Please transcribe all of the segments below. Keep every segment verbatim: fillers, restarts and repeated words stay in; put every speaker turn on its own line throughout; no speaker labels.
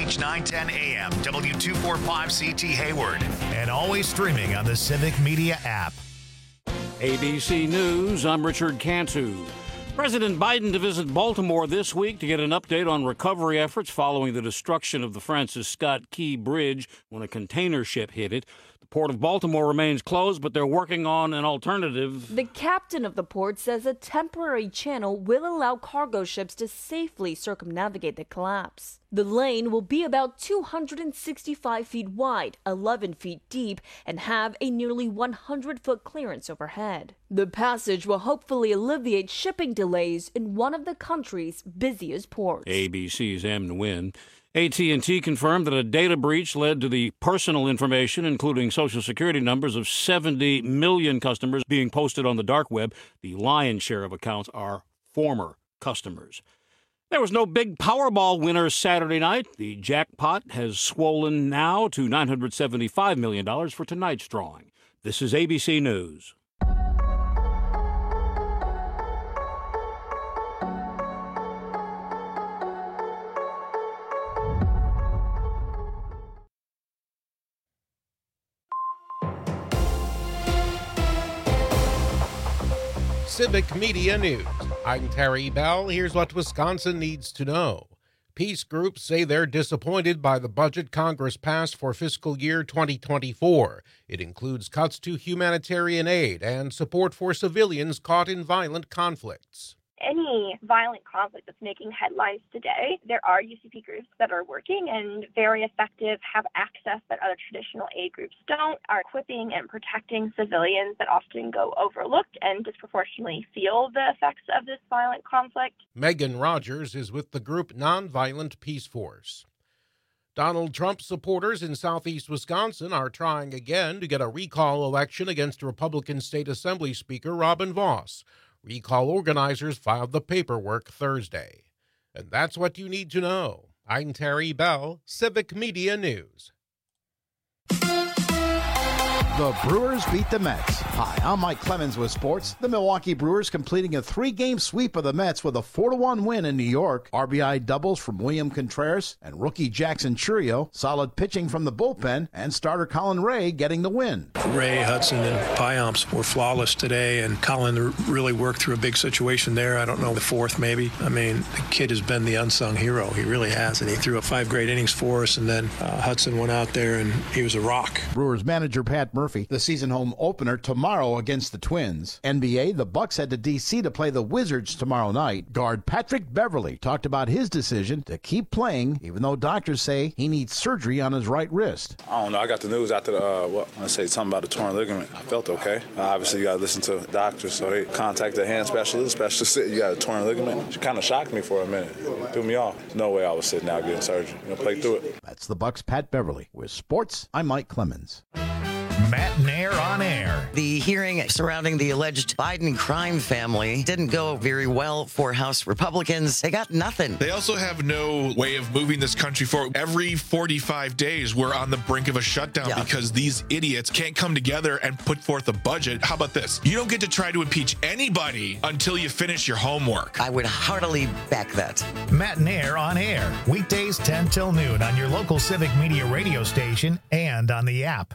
H nine ten A M, W two forty-five C T Hayward, and always streaming on the Civic Media app.
A B C News, I'm Richard Cantu. President Biden to visit Baltimore this week to get an update on recovery efforts following the destruction of the Francis Scott Key Bridge when a container ship hit it. The Port of Baltimore remains closed, but they're working on an alternative.
The captain of the port says a temporary channel will allow cargo ships to safely circumnavigate the collapse. The lane will be about two hundred sixty-five feet wide, eleven feet deep, and have a nearly one hundred foot clearance overhead. The passage will hopefully alleviate shipping delays in one of the country's busiest ports.
A B C's Em Nguyen. A T and T confirmed that a data breach led to the personal information, including Social Security numbers, of seventy million customers being posted on the dark web. The lion's share of accounts are former customers. There was no big Powerball winner Saturday night. The jackpot has swollen now to nine hundred seventy-five million dollars for tonight's drawing. This is A B C News.
Civic Media News. I'm Terry Bell. Here's what Wisconsin needs to know. Peace groups say they're disappointed by the budget Congress passed for fiscal year twenty twenty-four. It includes cuts to humanitarian aid and support for civilians caught in violent conflicts.
Any violent conflict that's making headlines today, there are U C P groups that are working and very effective, have access that other traditional aid groups don't, are equipping and protecting civilians that often go overlooked and disproportionately feel the effects of this violent conflict.
Megan Rogers is with the group Nonviolent Peace Force. Donald Trump supporters in southeast Wisconsin are trying again to get a recall election against Republican State Assembly Speaker Robin Vos. Recall organizers filed the paperwork Thursday. And that's what you need to know. I'm Terry Bell, Civic Media News.
The Brewers beat the Mets. Hi, I'm Mike Clemens with sports. The Milwaukee Brewers completing a three-game sweep of the Mets with a four to one win in New York. R B I doubles from William Contreras and rookie Jackson Churio. Solid pitching from the bullpen and starter Colin Ray getting the win.
Ray, Hudson, and Piamps were flawless today, and Colin really worked through a big situation there. I don't know, the fourth maybe. I mean, the kid has been the unsung hero. He really has, and he threw up five great innings for us, and then uh, Hudson went out there, and he was a rock.
Brewers manager Pat Murphy. The season home opener tomorrow against the Twins. N B A, the Bucks head to D C to play the Wizards tomorrow night. Guard Patrick Beverley talked about his decision to keep playing, even though doctors say he needs surgery on his right wrist.
I don't know. I got the news after the, uh, what, I say something about the torn ligament. I felt okay. Uh, obviously, you got to listen to doctors, so they contacted the hand specialist. Specialist said you got a torn ligament. It kind of shocked me for a minute. It threw me off. No way I was sitting out getting surgery. You know, play through it.
That's the Bucks' Pat Beverley. With sports, I'm Mike Clemens.
Matt Nair on air.
The hearing surrounding the alleged Biden crime family didn't go very well for House Republicans. They got nothing.
They also have no way of moving this country forward. Every forty-five days, we're on the brink of a shutdown yeah. because these idiots can't come together and put forth a budget. How about this? You don't get to try to impeach anybody until you finish your homework.
I would heartily back that.
Matt Nair on air. Weekdays ten till noon on your local Civic Media radio station and on the app.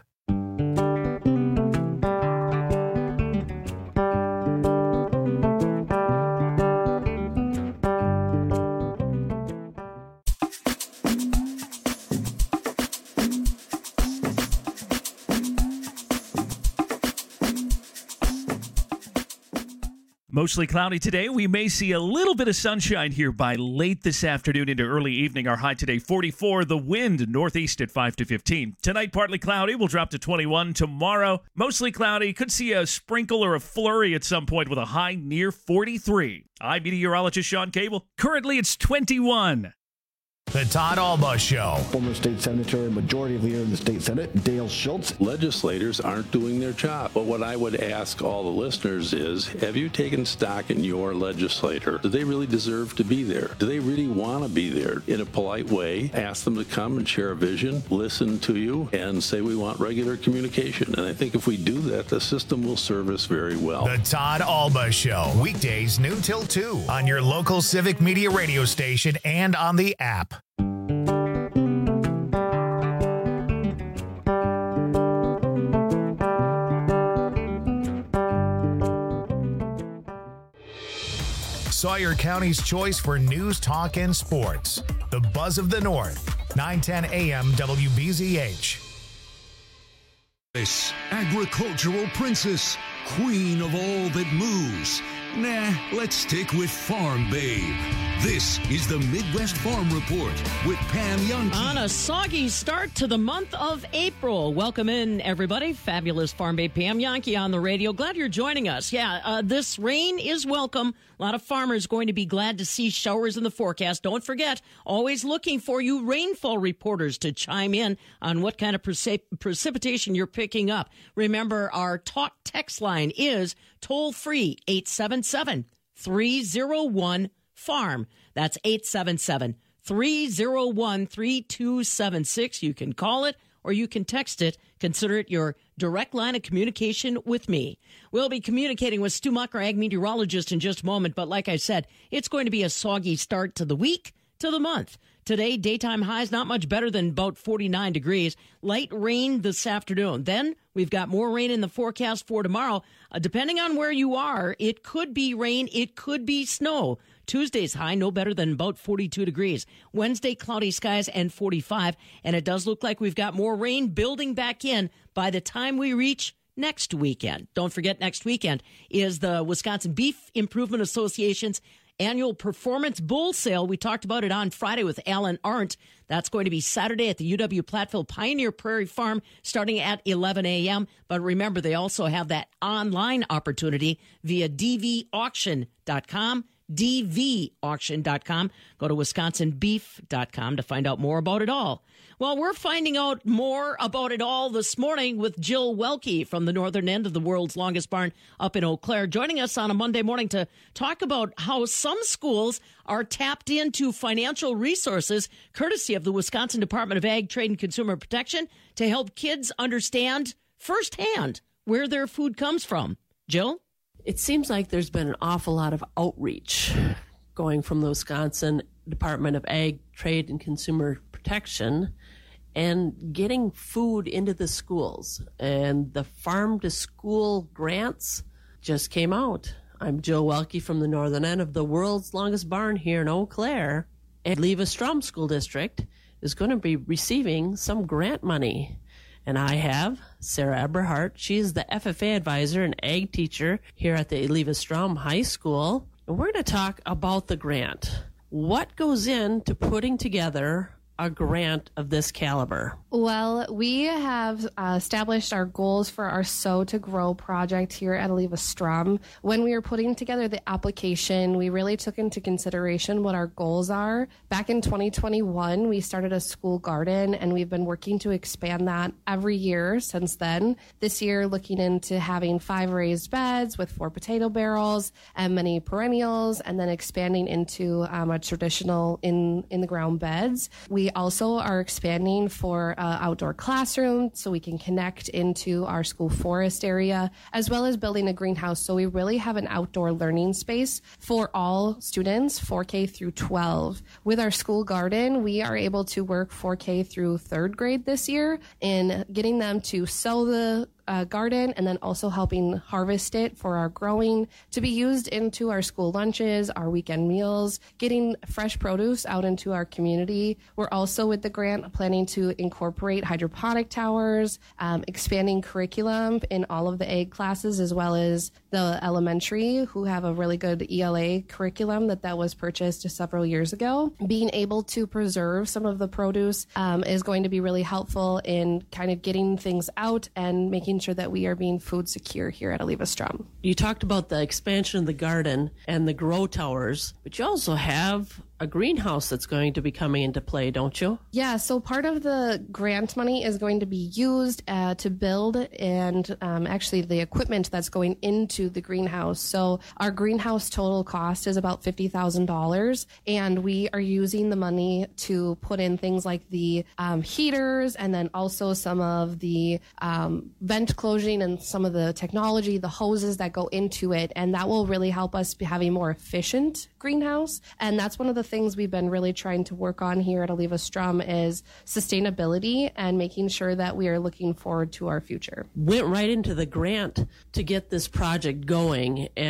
Mostly cloudy today. We may see a little bit of sunshine here by late this afternoon into early evening. Our high today, forty-four. The wind northeast at five to fifteen. Tonight, partly cloudy. We'll drop to twenty-one. Tomorrow, mostly cloudy. Could see a sprinkle or a flurry at some point with a high near forty-three. I'm meteorologist Sean Cable. Currently, it's twenty-one.
The Todd Alba Show.
Former state senator and majority leader in the state senate, Dale Schultz.
Legislators aren't doing their job. But what I would ask all the listeners is, have you taken stock in your legislator? Do they really deserve to be there? Do they really want to be there? In a polite way, ask them to come and share a vision, listen to you, and say we want regular communication. And I think if we do that, the system will serve us very well.
The Todd Alba Show. Weekdays noon till two on your local Civic Media radio station and on the app. Sawyer County's choice for news, talk, and sports. The Buzz of the North, nine ten A M W B Z H.
This agricultural princess, queen of all that moves. Nah, let's stick with Farm Babe. This is the Midwest Farm Report with Pam Youngke.
On a soggy start to the month of April. Welcome in, everybody. Fabulous Farm Babe Pam Youngke on the radio. Glad you're joining us. Yeah, uh, this rain is welcome. A lot of farmers going to be glad to see showers in the forecast. Don't forget, always looking for you rainfall reporters to chime in on what kind of precip- precipitation you're picking up. Remember, our talk text line is toll-free, eight seven seven, three oh one, farm. That's eight seven seven, three oh one, three two seven six. You can call it or you can text it. Consider it your direct line of communication with me. We'll be communicating with Stu Mucker, ag meteorologist, in just a moment. But like I said, it's going to be a soggy start to the week, to the month. Today, daytime highs not much better than about forty-nine degrees. Light rain this afternoon. Then we've got more rain in the forecast for tomorrow. Uh, depending on where you are, it could be rain, it could be snow. Tuesday's high no better than about forty-two degrees. Wednesday, cloudy skies and forty-five. And it does look like we've got more rain building back in by the time we reach next weekend. Don't forget, next weekend is the Wisconsin Beef Improvement Association's annual performance bull sale. We talked about it on Friday with Alan Arndt. That's going to be Saturday at the U W Platteville Pioneer Prairie Farm starting at eleven a m But remember, they also have that online opportunity via d v auction dot com. d v auction dot com. Go to wisconsin beef dot com to find out more about it all. Well, we're finding out more about it all this morning with Jill Welke from the northern end of the world's longest barn up in Eau Claire, joining us on a Monday morning to talk about how some schools are tapped into financial resources courtesy of the Wisconsin Department of Ag, Trade, and Consumer Protection to help kids understand firsthand where their food comes from. Jill?
It seems like there's been an awful lot of outreach going from the Wisconsin Department of Ag, Trade, and Consumer Protection and getting food into the schools. And the Farm to School grants just came out. I'm Jill Welke from the northern end of the world's longest barn here in Eau Claire. And Levi-Strom School District is going to be receiving some grant money. And I have Sarah Eberhardt. She's the F F A advisor and ag teacher here at the Levi-Strom High School. And we're going to talk about the grant. What goes into putting together a grant of this caliber?
Well, we have uh, established our goals for our Sow to Grow project here at Levi-Strom. When we were putting together the application, we really took into consideration what our goals are. Back in twenty twenty-one, we started a school garden, and we've been working to expand that every year since then. This year, looking into having five raised beds with four potato barrels and many perennials, and then expanding into um, a traditional in, in the ground beds. We also are expanding for uh, outdoor classroom so we can connect into our school forest area, as well as building a greenhouse. So we really have an outdoor learning space for all students, four K through twelve. With our school garden, we are able to work four K through third grade this year in getting them to sow the Uh, garden and then also helping harvest it for our growing to be used into our school lunches, our weekend meals, getting fresh produce out into our community. We're also with the grant planning to incorporate hydroponic towers, um, expanding curriculum in all of the ag classes as well as the elementary, who have a really good E L A curriculum that that was purchased several years ago. Being able to preserve some of the produce um, is going to be really helpful in kind of getting things out and making sure that we are being food secure here at Levi-Strom.
You talked about the expansion of the garden and the grow towers, but you also have a greenhouse that's going to be coming into play, don't you?
Yeah, so part of the grant money is going to be used uh, to build and um, actually the equipment that's going into the greenhouse. So our greenhouse total cost is about fifty thousand dollars, and we are using the money to put in things like the um, heaters and then also some of the um, vent closing and some of the technology, the hoses that go into it, and that will really help us have a more efficient greenhouse. And that's one of the things we've been really trying to work on here at Levi-Strom is sustainability and making sure that we are looking forward to our future.
Went right into the grant to get this project going and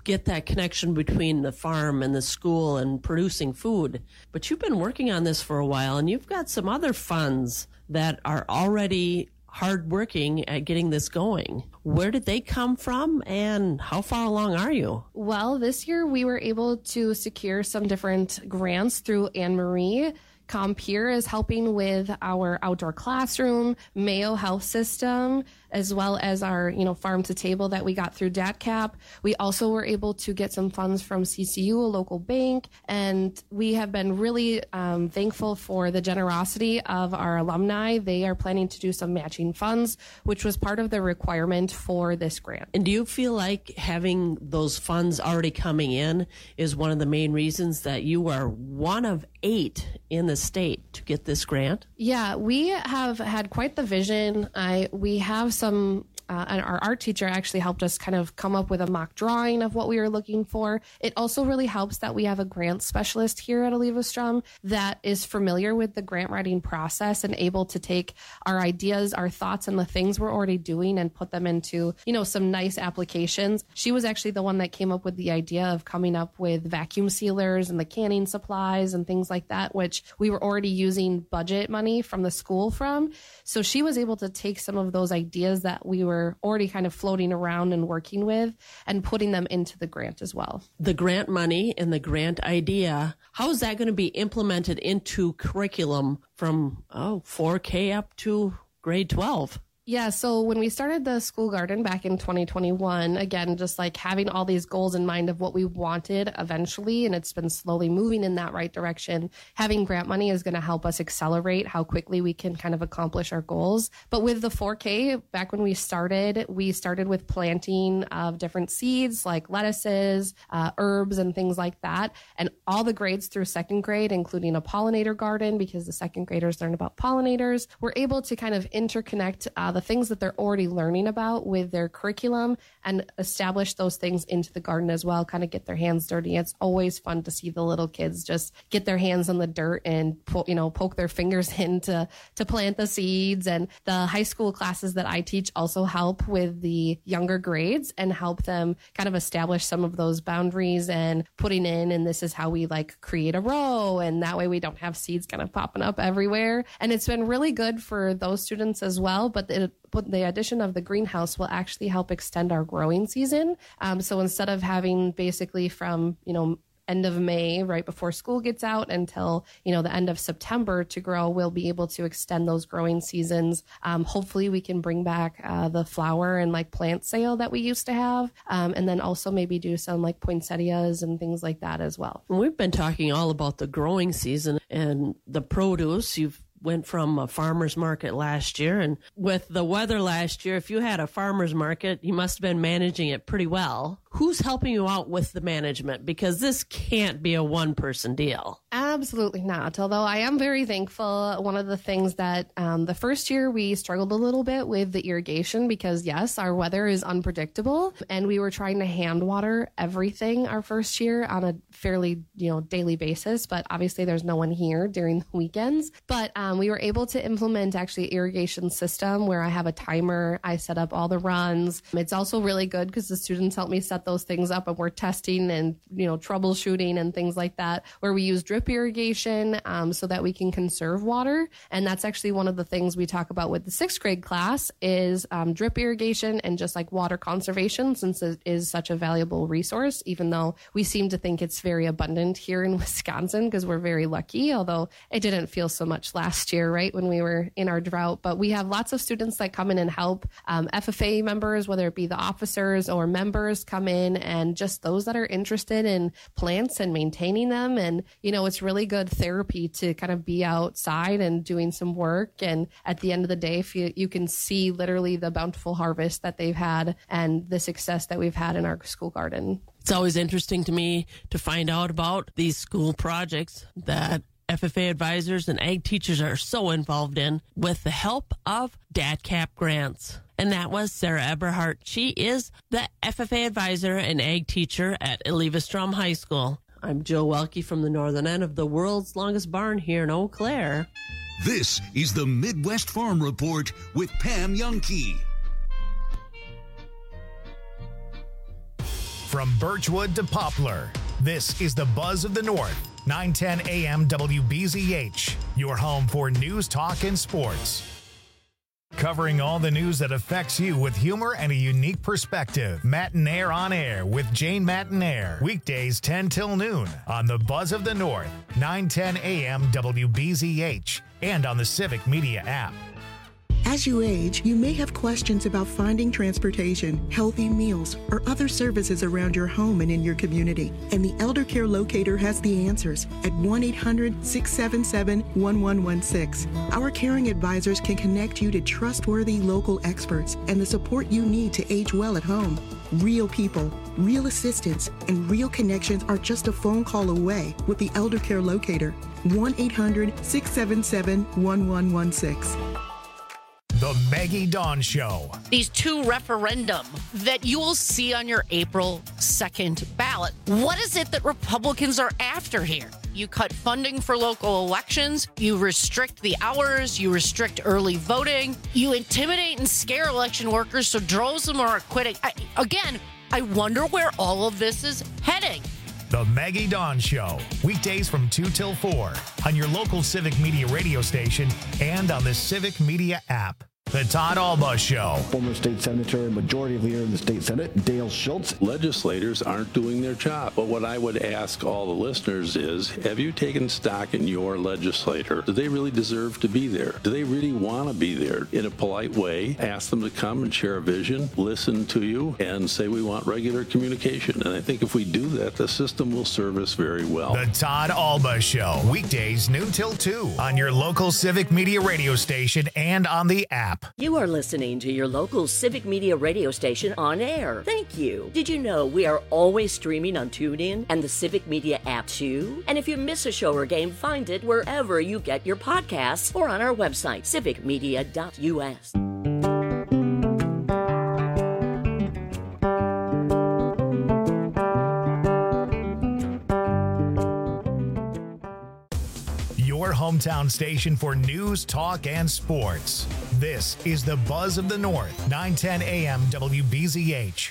get that connection between the farm and the school and producing food. But you've been working on this for a while, and you've got some other funds that are already hardworking at getting this going. Where did they come from, and how far along are you?
Well, this year we were able to secure some different grants through Anne Marie. Compeer is helping with our outdoor classroom, Mayo Health System, as well as our, you know, farm to table that we got through D A T C A P. We also were able to get some funds from C C U, a local bank, and we have been really um, thankful for the generosity of our alumni. They are planning to do some matching funds, which was part of the requirement for this grant.
And do you feel like having those funds already coming in is one of the main reasons that you are one of eight in the state to get this grant?
Yeah, we have had quite the vision. I we have some, uh, and our art teacher actually helped us kind of come up with a mock drawing of what we were looking for. It also really helps that we have a grant specialist here at Aliva Strum that is familiar with the grant writing process and able to take our ideas, our thoughts, and the things we're already doing and put them into, you know, some nice applications. She was actually the one that came up with the idea of coming up with vacuum sealers and the canning supplies and things like that, which we were already using budget money from the school from. So she was able to take some of those ideas that we were already kind of floating around and working with and putting them into the grant as well.
The grant money and the grant idea, how is that going to be implemented into curriculum from oh four K up to grade twelve?
Yeah, so when we started the school garden back in twenty twenty-one, again, just like having all these goals in mind of what we wanted eventually, and it's been slowly moving in that right direction. Having grant money is going to help us accelerate how quickly we can kind of accomplish our goals. But with the four K, back when we started, we started with planting of different seeds like lettuces, uh, herbs, and things like that. And all the grades through second grade, including a pollinator garden, because the second graders learn about pollinators, we're able to kind of interconnect uh, the things that they're already learning about with their curriculum and establish those things into the garden as well, kind of get their hands dirty. It's always fun to see the little kids just get their hands in the dirt and po- you know, poke their fingers in to, to plant the seeds. And the high school classes that I teach also help with the younger grades and help them kind of establish some of those boundaries and putting in, and this is how we like create a row. And that way we don't have seeds kind of popping up everywhere. And it's been really good for those students as well. But it But the addition of the greenhouse will actually help extend our growing season. Um, so instead of having basically from, you know, end of May, right before school gets out, until, you know, the end of September to grow, we'll be able to extend those growing seasons. Um, hopefully we can bring back uh, the flower and like plant sale that we used to have. Um, and then also maybe do some like poinsettias and things like that as well.
We've been talking all about the growing season and the produce. You've went from a farmer's market last year, and with the weather last year, if you had a farmer's market, you must have been managing it pretty well. Who's helping you out with the management? Because this can't be a one-person deal.
Absolutely not. Although I am very thankful. One of the things that um, the first year we struggled a little bit with the irrigation because, yes, our weather is unpredictable, and we were trying to hand water everything our first year on a fairly, you know, daily basis. But obviously there's no one here during the weekends. But um, we were able to implement actually irrigation system where I have a timer. I set up all the runs. It's also really good because the students help me set those things up, and we're testing and, you know, troubleshooting and things like that, where we use drip irrigation um, so that we can conserve water. And that's actually one of the things we talk about with the sixth grade class is um, drip irrigation and just like water conservation, since it is such a valuable resource, even though we seem to think it's very abundant here in Wisconsin because we're very lucky, although it didn't feel so much last year, right, when we were in our drought. But we have lots of students that come in and help. Um, F F A members, whether it be the officers or members, come in, and just those that are interested in plants and maintaining them. And, you know, it's really good therapy to kind of be outside and doing some work. And at the end of the day, if you, you can see literally the bountiful harvest that they've had and the success that we've had in our school garden.
It's always interesting to me to find out about these school projects that F F A advisors and ag teachers are so involved in with the help of D A T C A P grants. And that was Sarah Eberhardt. She is the F F A advisor and ag teacher at Aliva Strum High School. I'm Joe Welke from the northern end of the world's longest barn here in Eau Claire.
This is the Midwest Farm Report with Pam Youngkey.
From Birchwood to Poplar, this is the Buzz of the North. nine ten A M W B Z H, your home for news, talk, and sports. Covering all the news that affects you with humor and a unique perspective. Matinaire on Air with Jane Matinaire. Weekdays ten till noon on the Buzz of the North, nine ten A M W B Z H, and on the Civic Media app.
As you age, you may have questions about finding transportation, healthy meals, or other services around your home and in your community. And the Elder Care Locator has the answers at one eight hundred, six seven seven, one one one six. Our caring advisors can connect you to trustworthy local experts and the support you need to age well at home. Real people, real assistance, and real connections are just a phone call away with the Elder Care Locator. one eight hundred, six seven seven, one one one six.
The Maggie Dawn Show.
These two referendum that you will see on your April second ballot. What is it that Republicans are after here? You cut funding for local elections, you restrict the hours, you restrict early voting, you intimidate and scare election workers so droves of them are quitting. I, again, I wonder where all of this is heading.
The Maggie Dawn Show, weekdays from two till four on your local Civic Media radio station and on the Civic Media app. The Todd Alba Show.
Former state senator and majority leader in the state Senate, Dale Schultz.
Legislators aren't doing their job. But what I would ask all the listeners is, have you taken stock in your legislator? Do they really deserve to be there? Do they really want to be there? In a polite way, ask them to come and share a vision, listen to you, and say we want regular communication. And I think if we do that, the system will serve us very well.
The Todd Alba Show, weekdays noon till two on your local Civic Media radio station and on the app.
You are listening to your local Civic Media radio station on air. Thank you. Did you know we are always streaming on TuneIn and the Civic Media app too? And if you miss a show or game, find it wherever you get your podcasts or on our website, civic media dot U S.
Your hometown station for news, talk, and sports. This is the Buzz of the North, nine ten A M W B Z H.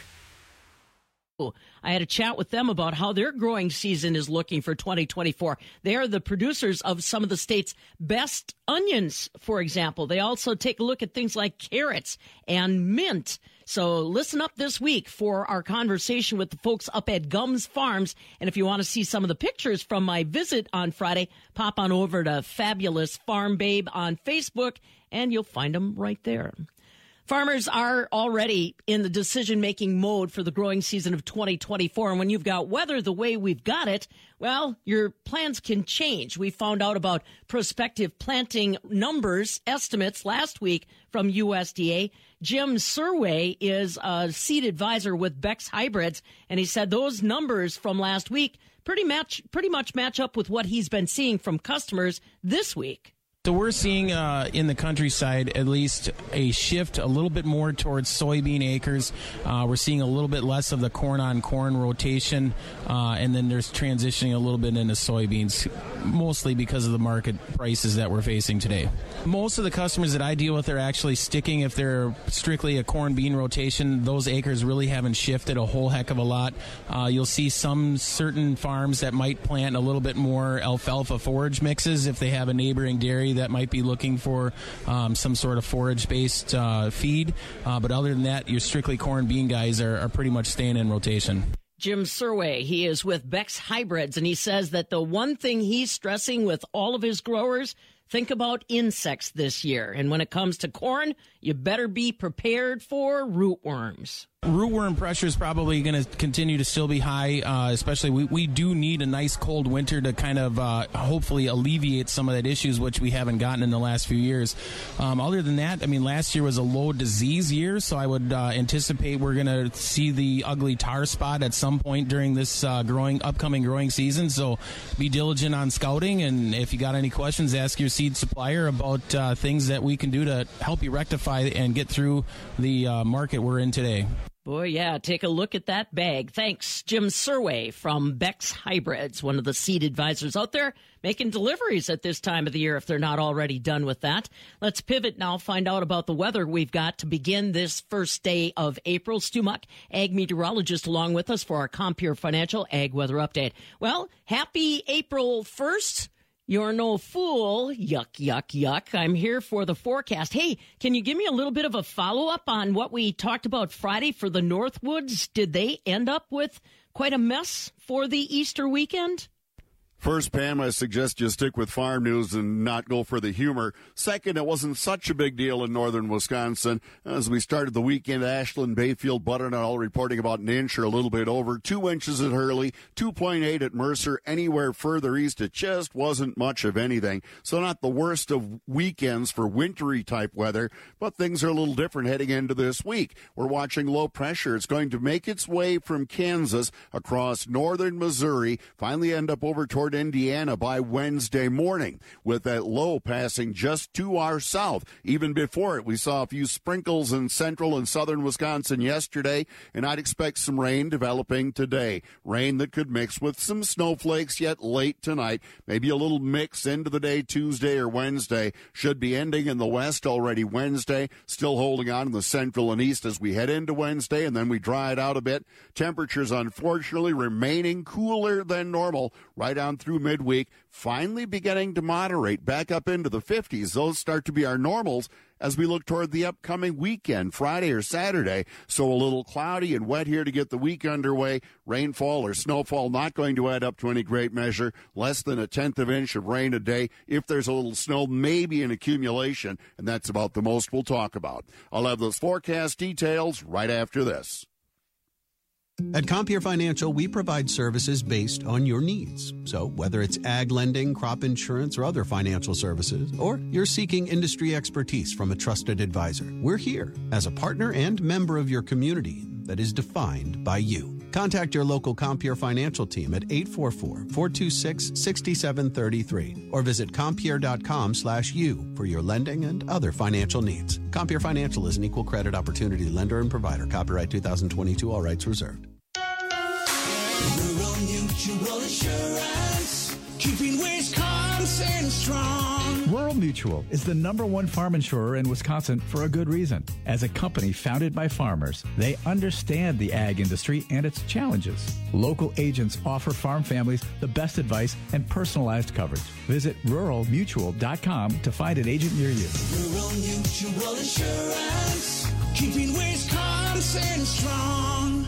I had a chat with them about how their growing season is looking for twenty twenty-four. They are the producers of some of the state's best onions, for example. They also take a look at things like carrots and mint. So listen up this week for our conversation with the folks up at Gums Farms. And if you want to see some of the pictures from my visit on Friday, pop on over to Fabulous Farm Babe on Facebook, and you'll find them right there. Farmers are already in the decision-making mode for the growing season of twenty twenty-four. And when you've got weather the way we've got it, well, your plans can change. We found out about prospective planting numbers, estimates last week from U S D A. Jim Surway is a seed advisor with Beck's Hybrids, and he said those numbers from last week pretty match, pretty much match up with what he's been seeing from customers this week.
So we're seeing uh, in the countryside at least a shift a little bit more towards soybean acres. Uh, we're seeing a little bit less of the corn-on-corn rotation, uh, and then there's transitioning a little bit into soybeans, mostly because of the market prices that we're facing today. Most of the customers that I deal with are actually sticking, if they're strictly a corn-bean rotation, those acres really haven't shifted a whole heck of a lot. Uh, you'll see some certain farms that might plant a little bit more alfalfa forage mixes if they have a neighboring dairy that might be looking for um, some sort of forage-based uh, feed. Uh, but other than that, your strictly corn bean guys are, are pretty much staying in rotation.
Jim Surway, he is with Beck's Hybrids, and he says that the one thing he's stressing with all of his growers, think about insects this year. And when it comes to corn, you better be prepared for rootworms.
Rootworm pressure is probably going to continue to still be high, uh, especially we, we do need a nice cold winter to kind of uh, hopefully alleviate some of that issues, which we haven't gotten in the last few years. Um, other than that, I mean, last year was a low disease year, so I would uh, anticipate we're going to see the ugly tar spot at some point during this uh, growing upcoming growing season. So be diligent on scouting, and if you got any questions, ask your seed supplier about uh, things that we can do to help you rectify and get through the uh, market we're in today.
Boy, yeah, take a look at that bag. Thanks, Jim Surway from Beck's Hybrids, one of the seed advisors out there making deliveries at this time of the year if they're not already done with that. Let's pivot now, find out about the weather we've got to begin this first day of April. Stu Muck, ag meteorologist, along with us for our Compeer Financial Ag Weather Update. Well, happy April first. You're no fool. Yuck, yuck, yuck. I'm here for the forecast. Hey, can you give me a little bit of a follow-up on what we talked about Friday for the Northwoods? Did they end up with quite a mess for the Easter weekend?
First, Pam, I suggest you stick with farm news and not go for the humor. Second, it wasn't such a big deal in northern Wisconsin. As we started the weekend, Ashland, Bayfield, Butternut all reporting about an inch or a little bit over. Two inches at Hurley, two point eight at Mercer. Anywhere further east, it just wasn't much of anything. So not the worst of weekends for wintry type weather, but things are a little different heading into this week. We're watching low pressure. It's going to make its way from Kansas across northern Missouri, finally end up over toward Indiana by Wednesday morning, with that low passing just to our south. Even before it, we saw a few sprinkles in central and southern Wisconsin yesterday, and I'd expect some rain developing today. Rain that could mix with some snowflakes yet late tonight. Maybe a little mix into the day Tuesday or Wednesday. Should be ending in the west already Wednesday, still holding on in the central and east as we head into Wednesday, and then we dry it out a bit. Temperatures, unfortunately, remaining cooler than normal right on through midweek, finally beginning to moderate back up into the fifties. Those start to be our normals as we look toward the upcoming weekend, Friday or Saturday. So a little cloudy and wet here to get the week underway. Rainfall or snowfall not going to add up to any great measure. Less than a tenth of an inch of rain a day. If there's a little snow, maybe an accumulation, and that's about the most we'll talk about. I'll have those forecast details right after this.
At Compeer Financial, we provide services based on your needs. So whether it's ag lending, crop insurance, or other financial services, or you're seeking industry expertise from a trusted advisor, we're here as a partner and member of your community that is defined by you. Contact your local Compeer Financial team at eight four four, four two six, six seven three three or visit Compeer.com slash you for your lending and other financial needs. Compeer Financial is an equal credit opportunity lender and provider. Copyright two thousand twenty-two, all rights reserved.
Rural Mutual Insurance, keeping Wisconsin strong.
Rural Mutual is the number one farm insurer in Wisconsin for a good reason. As a company founded by farmers, they understand the ag industry and its challenges. Local agents offer farm families the best advice and personalized coverage. Visit rural mutual dot com to find an agent near you.
Rural Mutual Insurance, keeping Wisconsin strong.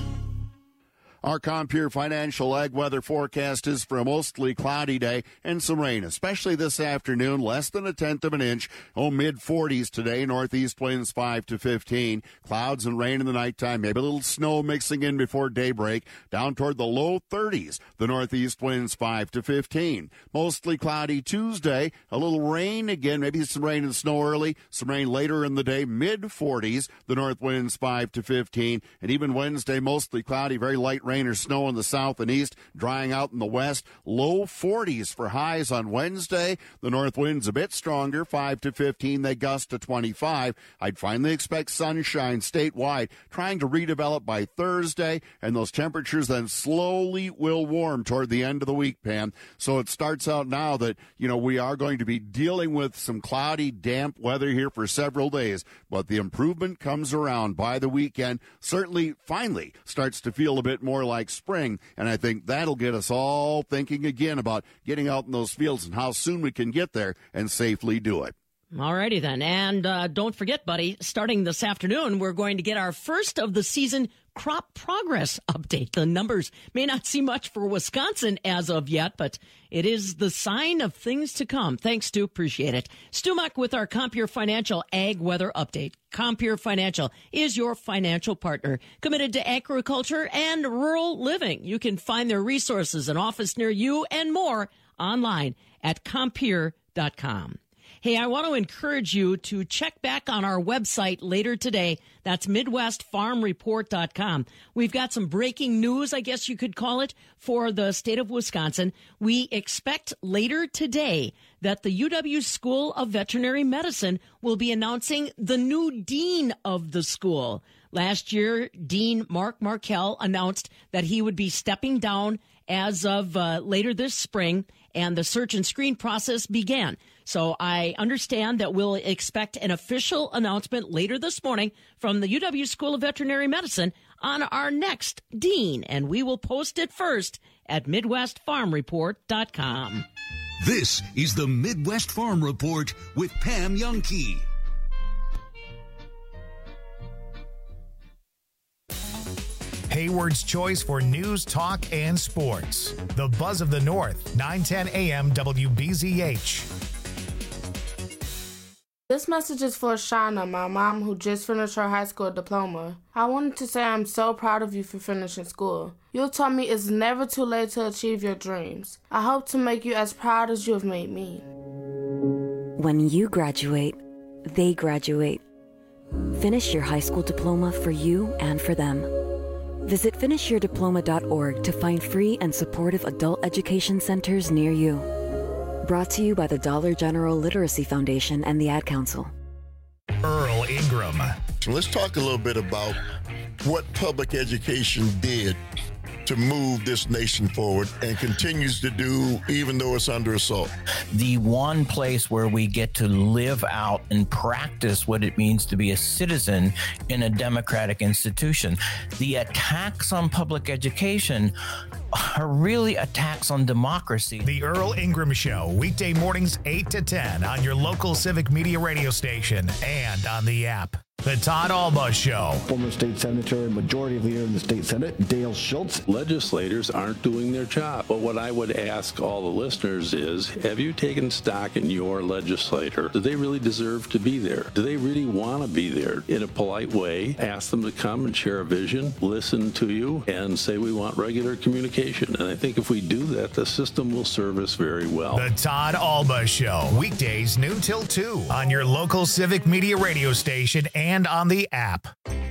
Our Compeer Financial Ag Weather forecast is for a mostly cloudy day and some rain, especially this afternoon, less than a tenth of an inch. Oh, mid forties today, northeast winds five to fifteen. Clouds and rain in the nighttime, maybe a little snow mixing in before daybreak. Down toward the low thirties, the northeast winds five to fifteen. Mostly cloudy Tuesday, a little rain again, maybe some rain and snow early, some rain later in the day, mid forties, the north winds five to fifteen. And even Wednesday, mostly cloudy, very light rain or snow in the south and east, drying out in the west. Low forties for highs on Wednesday. The north wind's a bit stronger, five to fifteen. They gust to twenty-five. I'd finally expect sunshine statewide, trying to redevelop by Thursday, and those temperatures then slowly will warm toward the end of the week, Pam. So it starts out now that, you know, we are going to be dealing with some cloudy, damp weather here for several days, but the improvement comes around by the weekend. Certainly, finally, starts to feel a bit more like spring, and I think that'll get us all thinking again about getting out in those fields and how soon we can get there and safely do it.
All righty then. And uh, don't forget, buddy, starting this afternoon, we're going to get our first of the season crop progress update. The numbers may not see much for Wisconsin as of yet, but it is the sign of things to come. Thanks, Stu. Appreciate it. Stu Muck with our Compeer Financial Ag Weather Update. Compeer Financial is your financial partner committed to agriculture and rural living. You can find their resources, an office near you, and more online at Compeer dot com. Hey, I want to encourage you to check back on our website later today. That's midwest farm report dot com. We've got some breaking news, I guess you could call it, for the state of Wisconsin. We expect later today that the U W School of Veterinary Medicine will be announcing the new dean of the school. Last year, Dean Mark Markell announced that he would be stepping down as of uh, later this spring, and the search and screen process began. So I understand that we'll expect an official announcement later this morning from the U W School of Veterinary Medicine on our next dean, and we will post it first at midwest farm report dot com.
This is the Midwest Farm Report with Pam Jahnke.
Hayward's choice for news, talk, and sports. The Buzz of the North, nine ten A M W B Z H.
This message is for Shauna, my mom, who just finished her high school diploma. I wanted to say I'm so proud of you for finishing school. You taught me it's never too late to achieve your dreams. I hope to make you as proud as you have made me.
When you graduate, they graduate. Finish your high school diploma for you and for them. Visit finish your diploma dot org to find free and supportive adult education centers near you. Brought to you by the Dollar General Literacy Foundation and the Ad Council.
Earl Ingram.
So let's talk a little bit about what public education did to move this nation forward and continues to do even though it's under assault.
The one place where we get to live out and practice what it means to be a citizen in a democratic institution. The attacks on public education are really attacks on democracy.
The Earl Ingram Show, weekday mornings eight to ten on your local civic media radio station and on the app. The Todd Alba Show.
Former state senator and majority leader in the state Senate, Dale Schultz.
Legislators aren't doing their job. But what I would ask all the listeners is, have you taken stock in your legislator? Do they really deserve to be there? Do they really want to be there? In a polite way, ask them to come and share a vision, listen to you, and say we want regular communication. And I think if we do that, the system will serve us very well.
The Todd Alba Show, weekdays noon till two on your local civic media radio station and and on the app.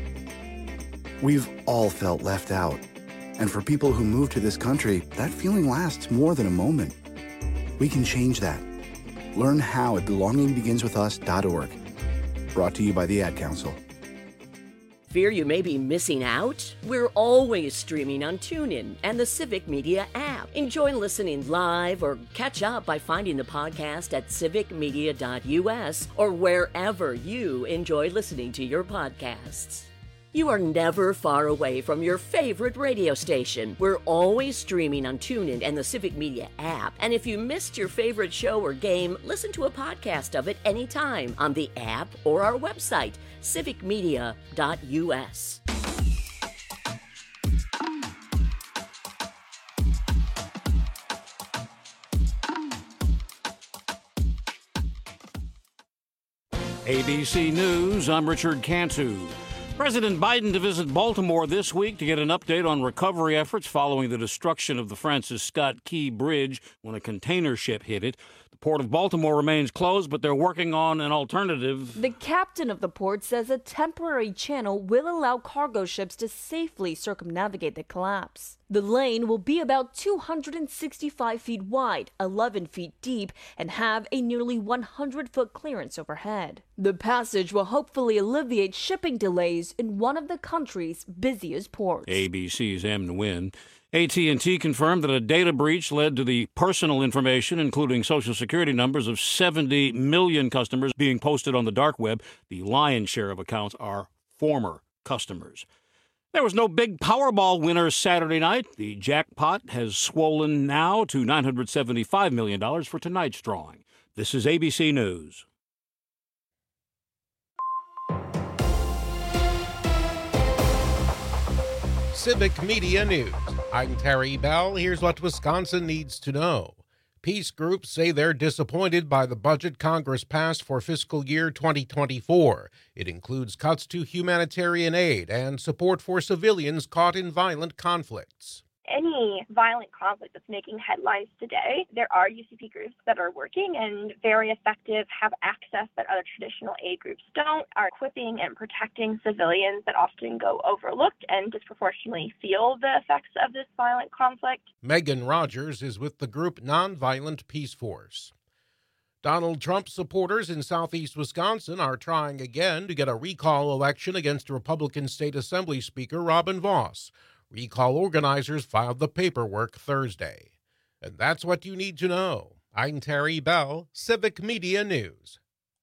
We've all felt left out. And for people who move to this country, that feeling lasts more than a moment. We can change that. Learn how at belonging begins with us dot org. Brought to you by the Ad Council.
Fear you may be missing out? We're always streaming on TuneIn and the Civic Media app. Enjoy listening live or catch up by finding the podcast at civic media dot U S or wherever you enjoy listening to your podcasts. You are never far away from your favorite radio station. We're always streaming on TuneIn and the Civic Media app. And if you missed your favorite show or game, listen to a podcast of it anytime on the app or our website, civic media dot U S.
A B C News, I'm Richard Cantu. President Biden to visit Baltimore this week to get an update on recovery efforts following the destruction of the Francis Scott Key Bridge when a container ship hit it. The Port of Baltimore remains closed, but they're working on an alternative.
The captain of the port says a temporary channel will allow cargo ships to safely circumnavigate the collapse. The lane will be about two hundred sixty-five feet wide, eleven feet deep, and have a nearly one hundred foot clearance overhead. The passage will hopefully alleviate shipping delays in one of the country's busiest ports.
A B C's Em Nguyen. A T and T confirmed that a data breach led to the personal information, including Social Security numbers, of seventy million customers being posted on the dark web. The lion's share of accounts are former customers. There was no big Powerball winner Saturday night. The jackpot has swollen now to nine hundred seventy-five million dollars for tonight's drawing. This is A B C News.
Civic Media News. I'm Terry Bell. Here's what Wisconsin needs to know. Peace groups say they're disappointed by the budget Congress passed for fiscal year twenty twenty-four. It includes cuts to humanitarian aid and support for civilians caught in violent conflicts.
any violent conflict that's making headlines today, there are U C P groups that are working and very effective, have access that other traditional aid groups don't, are equipping and protecting civilians that often go overlooked and disproportionately feel the effects of this violent conflict.
Megan Rogers is with the group Nonviolent Peace Force. Donald Trump supporters in southeast Wisconsin are trying again to get a recall election against Republican State Assembly Speaker Robin Vos. Recall organizers filed the paperwork Thursday. And that's what you need to know. I'm Terry Bell, Civic Media News.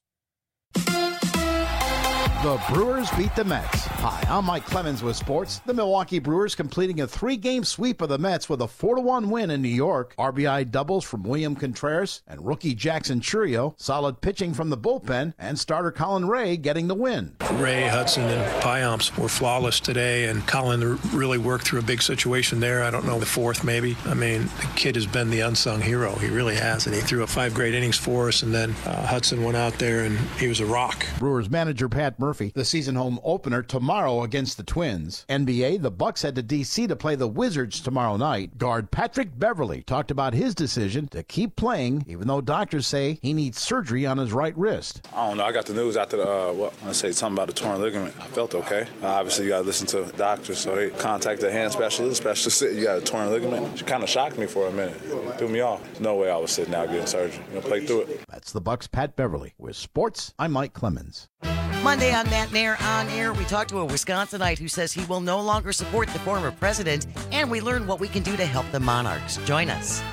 The Brewers beat the Mets. Hi, I'm Mike Clemens with sports. The Milwaukee Brewers completing a three-game sweep of the Mets with a four to one win in New York. R B I doubles from William Contreras and rookie Jackson Chourio. Solid pitching from the bullpen and starter Colin Ray getting the win.
Ray, Hudson, and Payamps were flawless today, and Colin really worked through a big situation there. I don't know, the fourth maybe. I mean, the kid has been the unsung hero. He really has, and he threw up five great innings for us, and then uh, Hudson went out there, and he was a rock.
Brewers manager Pat Murphy. The season home opener tomorrow against the Twins. N B A, the Bucks head to D C to play the Wizards tomorrow night. Guard Patrick Beverley talked about his decision to keep playing, even though doctors say he needs surgery on his right wrist.
I don't know. I got the news after the, uh, what, I say something about the torn ligament. I felt okay. Uh, obviously, you got to listen to the doctors, so they contacted the hand specialist. Specialist said you got a torn ligament. She kind of shocked me for a minute. Threw me off. No way I was sitting out getting surgery. You know, play through it.
That's the Bucks' Pat Beverley. With sports, I'm Mike Clemens.
Monday on Matt Nair On Air, we talked to a Wisconsinite who says he will no longer support the former president, and we learn what we can do to help the Monarchs. Join us.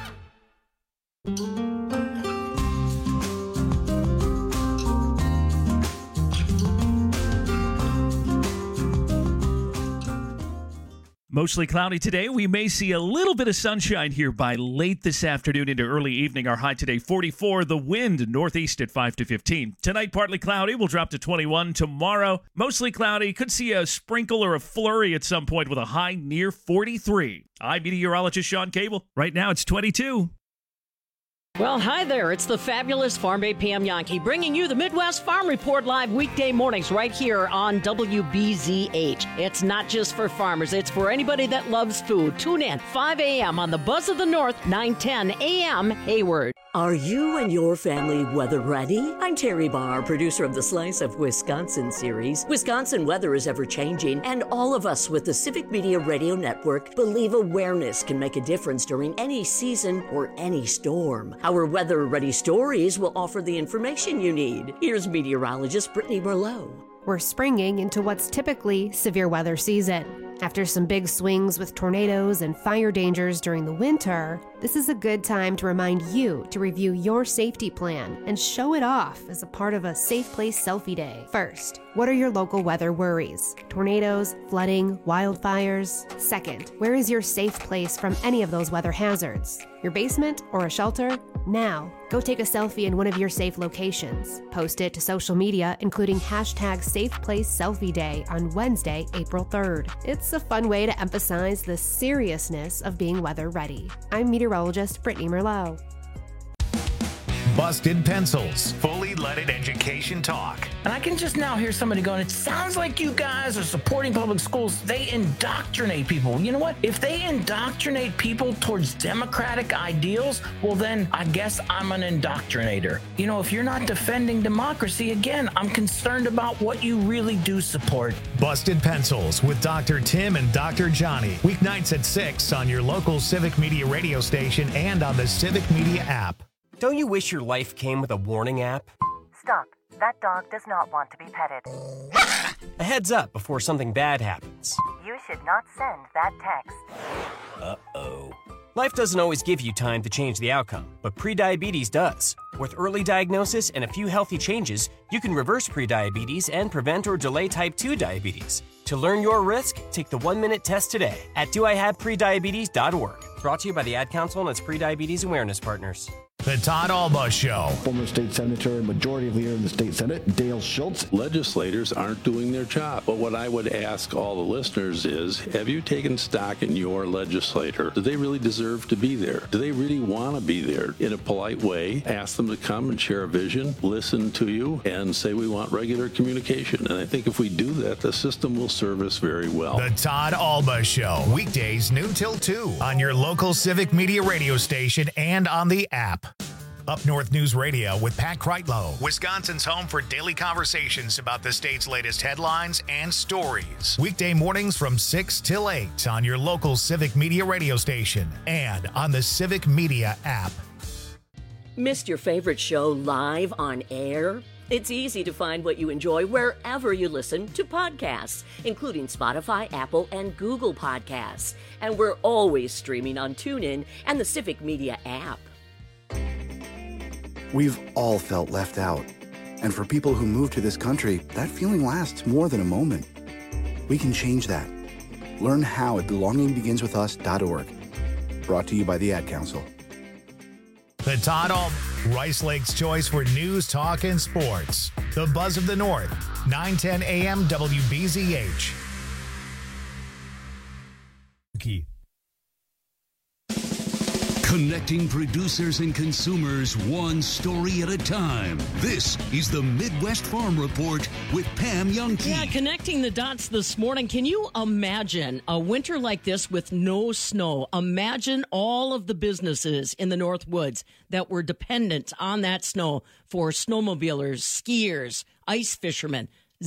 Mostly cloudy today. We may see a little bit of sunshine here by late this afternoon into early evening. Our high today, forty-four. The wind northeast at five to fifteen. Tonight, partly cloudy. We'll drop to twenty-one. Tomorrow, mostly cloudy. Could see a sprinkle or a flurry at some point with a high near forty-three. I'm meteorologist Sean Cable. Right now, it's twenty-two.
Well, hi there. It's the fabulous Farm Babe Pam Yankee bringing you the Midwest Farm Report live weekday mornings right here on W B Z H. It's not just for farmers. It's for anybody that loves food. Tune in five a.m. on the Buzz of the North, nine ten a.m. Hayward.
Are you and your family weather ready? I'm Terry Barr, producer of the Slice of Wisconsin series. Wisconsin weather is ever changing, and all of us with the Civic Media Radio Network believe awareness can make a difference during any season or any storm. Our Weather Ready stories will offer the information you need. Here's meteorologist Brittany Merlot.
We're springing into what's typically severe weather season. After some big swings with tornadoes and fire dangers during the winter, this is a good time to remind you to review your safety plan and show it off as a part of a Safe Place Selfie Day. First, what are your local weather worries? Tornadoes, flooding, wildfires? Second, where is your safe place from any of those weather hazards? Your basement or a shelter? Now, go take a selfie in one of your safe locations. Post it to social media, including hashtag Safe Place Selfie Day on Wednesday, April third. It's a fun way to emphasize the seriousness of being weather ready. I'm meteorologist Brittany Merlot.
Busted Pencils, fully leaded education talk.
And I can just now hear somebody going, it sounds like you guys are supporting public schools. They indoctrinate people. You know what? If they indoctrinate people towards democratic ideals, well, then I guess I'm an indoctrinator. You know, if you're not defending democracy, again, I'm concerned about what you really do support.
Busted Pencils with Doctor Tim and Doctor Johnny. Weeknights at six on your local Civic Media radio station and on the Civic Media app.
Don't you wish your life came with a warning app?
Stop. That dog does not want to be petted.
A heads up before something bad happens.
You should not send that text.
Uh-oh. Life doesn't always give you time to change the outcome, but prediabetes does. With early diagnosis and a few healthy changes, you can reverse prediabetes and prevent or delay type two diabetes. To learn your risk, take the one-minute test today at do I have prediabetes dot org. Brought to you by the Ad Council and its prediabetes awareness partners.
The Todd Alba Show.
Former state senator and majority leader in the state Senate, Dale Schultz.
Legislators aren't doing their job. But what I would ask all the listeners is, have you taken stock in your legislator? Do they really deserve to be there? Do they really want to be there? In a polite way, ask them to come and share a vision, listen to you, and say we want regular communication. And I think if we do that, the system will serve us very well.
The Todd Alba Show. Weekdays noon till two on your local Civic Media radio station and on the app. Up North News Radio with Pat Kreitlow, Wisconsin's home for daily conversations about the state's latest headlines and stories. Weekday mornings from six till eight on your local Civic Media radio station and on the Civic Media app.
Missed your favorite show live on air? It's easy to find what you enjoy wherever you listen to podcasts, including Spotify, Apple, and Google Podcasts. And we're always streaming on TuneIn and the Civic Media app.
We've all felt left out. And for people who move to this country, that feeling lasts more than a moment. We can change that. Learn how at belonging begins with us dot org. Brought to you by the Ad Council.
The Todd Alba, Rice Lake's choice for news, talk, and sports. The Buzz of the North, nine ten A M W B Z H.
Key. Connecting producers and consumers one story at a time. This is the Midwest Farm Report with Pam Youngkey.
Yeah, connecting the dots this morning. Can you imagine a winter like this with no snow? Imagine all of the businesses in the North Woods that were dependent on that snow for snowmobilers, skiers, ice fishermen.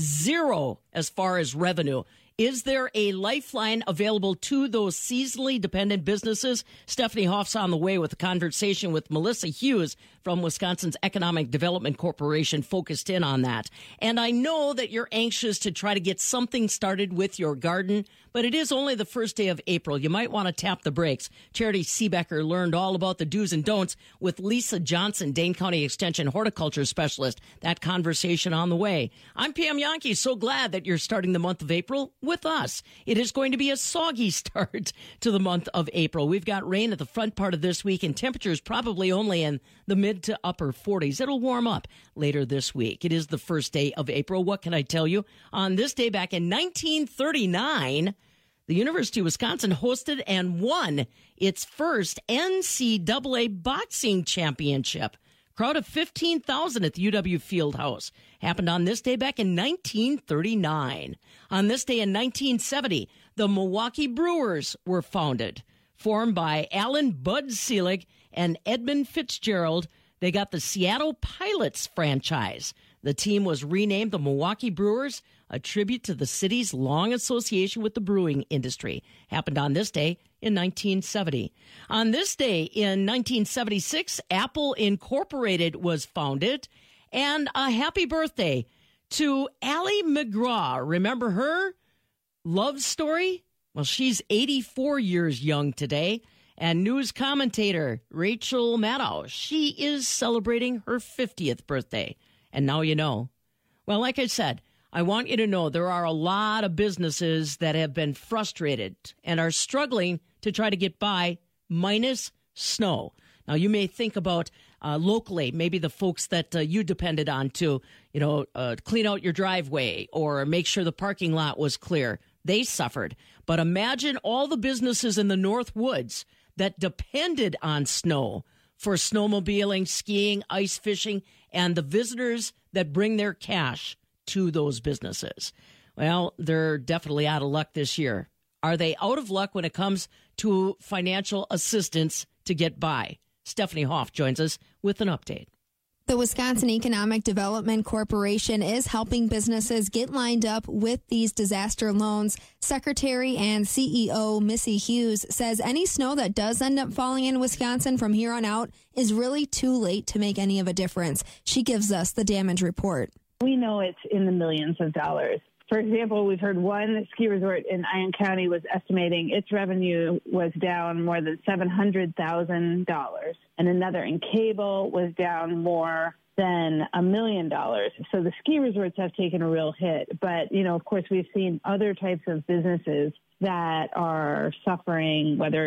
Zero as far as revenue. Is there a lifeline available to those seasonally dependent businesses? Stephanie Hoff's on the way with a conversation with Melissa Hughes from Wisconsin's Economic Development Corporation, focused in on that. And I know that you're anxious to try to get something started with your garden, but it is only the first day of April. You might want to tap the brakes. Charity Seebecker learned all about the do's and don'ts with Lisa Johnson, Dane County Extension Horticulture Specialist. That conversation on the way. I'm Pam Youngkey. So glad that you're starting the month of April with us. It is going to be a soggy start to the month of April. We've got rain at the front part of this week and temperatures probably only in the mid to upper forties. It'll warm up later this week. It is the first day of April. What can I tell you? On this day back in nineteen thirty-nine, the University of Wisconsin hosted and won its first N C double A boxing championship. Crowd of fifteen thousand at the U W Fieldhouse. Happened on this day back in nineteen thirty-nine. On this day in nineteen seventy, the Milwaukee Brewers were founded. Formed by Alan Bud Selig and Edmund Fitzgerald, they got the Seattle Pilots franchise. The team was renamed the Milwaukee Brewers, a tribute to the city's long association with the brewing industry. Happened on this day in nineteen seventy. On this day in nineteen seventy-six, Apple Incorporated was founded. And a happy birthday to Allie McGraw. Remember her? Love Story? Well, she's eighty-four years young today. And news commentator Rachel Maddow, she is celebrating her fiftieth birthday. And now you know. Well, like I said, I want you to know there are a lot of businesses that have been frustrated and are struggling to try to get by minus snow. Now, you may think about uh, locally, maybe the folks that uh, you depended on to, you know, uh, clean out your driveway or make sure the parking lot was clear. They suffered. But imagine all the businesses in the North Woods that depended on snow for snowmobiling, skiing, ice fishing, and the visitors that bring their cash to those businesses. Well, they're definitely out of luck this year. Are they out of luck when it comes to financial assistance to get by? Stephanie Hoff joins us with an update.
The Wisconsin Economic Development Corporation is helping businesses get lined up with these disaster loans. Secretary and C E O Missy Hughes says any snow that does end up falling in Wisconsin from here on out is really too late to make any of a difference. She gives us the damage report.
We know it's in the millions of dollars. For example, we've heard one ski resort in Iron County was estimating its revenue was down more than seven hundred thousand dollars, and another in cable was down more than a million dollars. So the ski resorts have taken a real hit. But, you know, of course, we've seen other types of businesses that are suffering, whether it's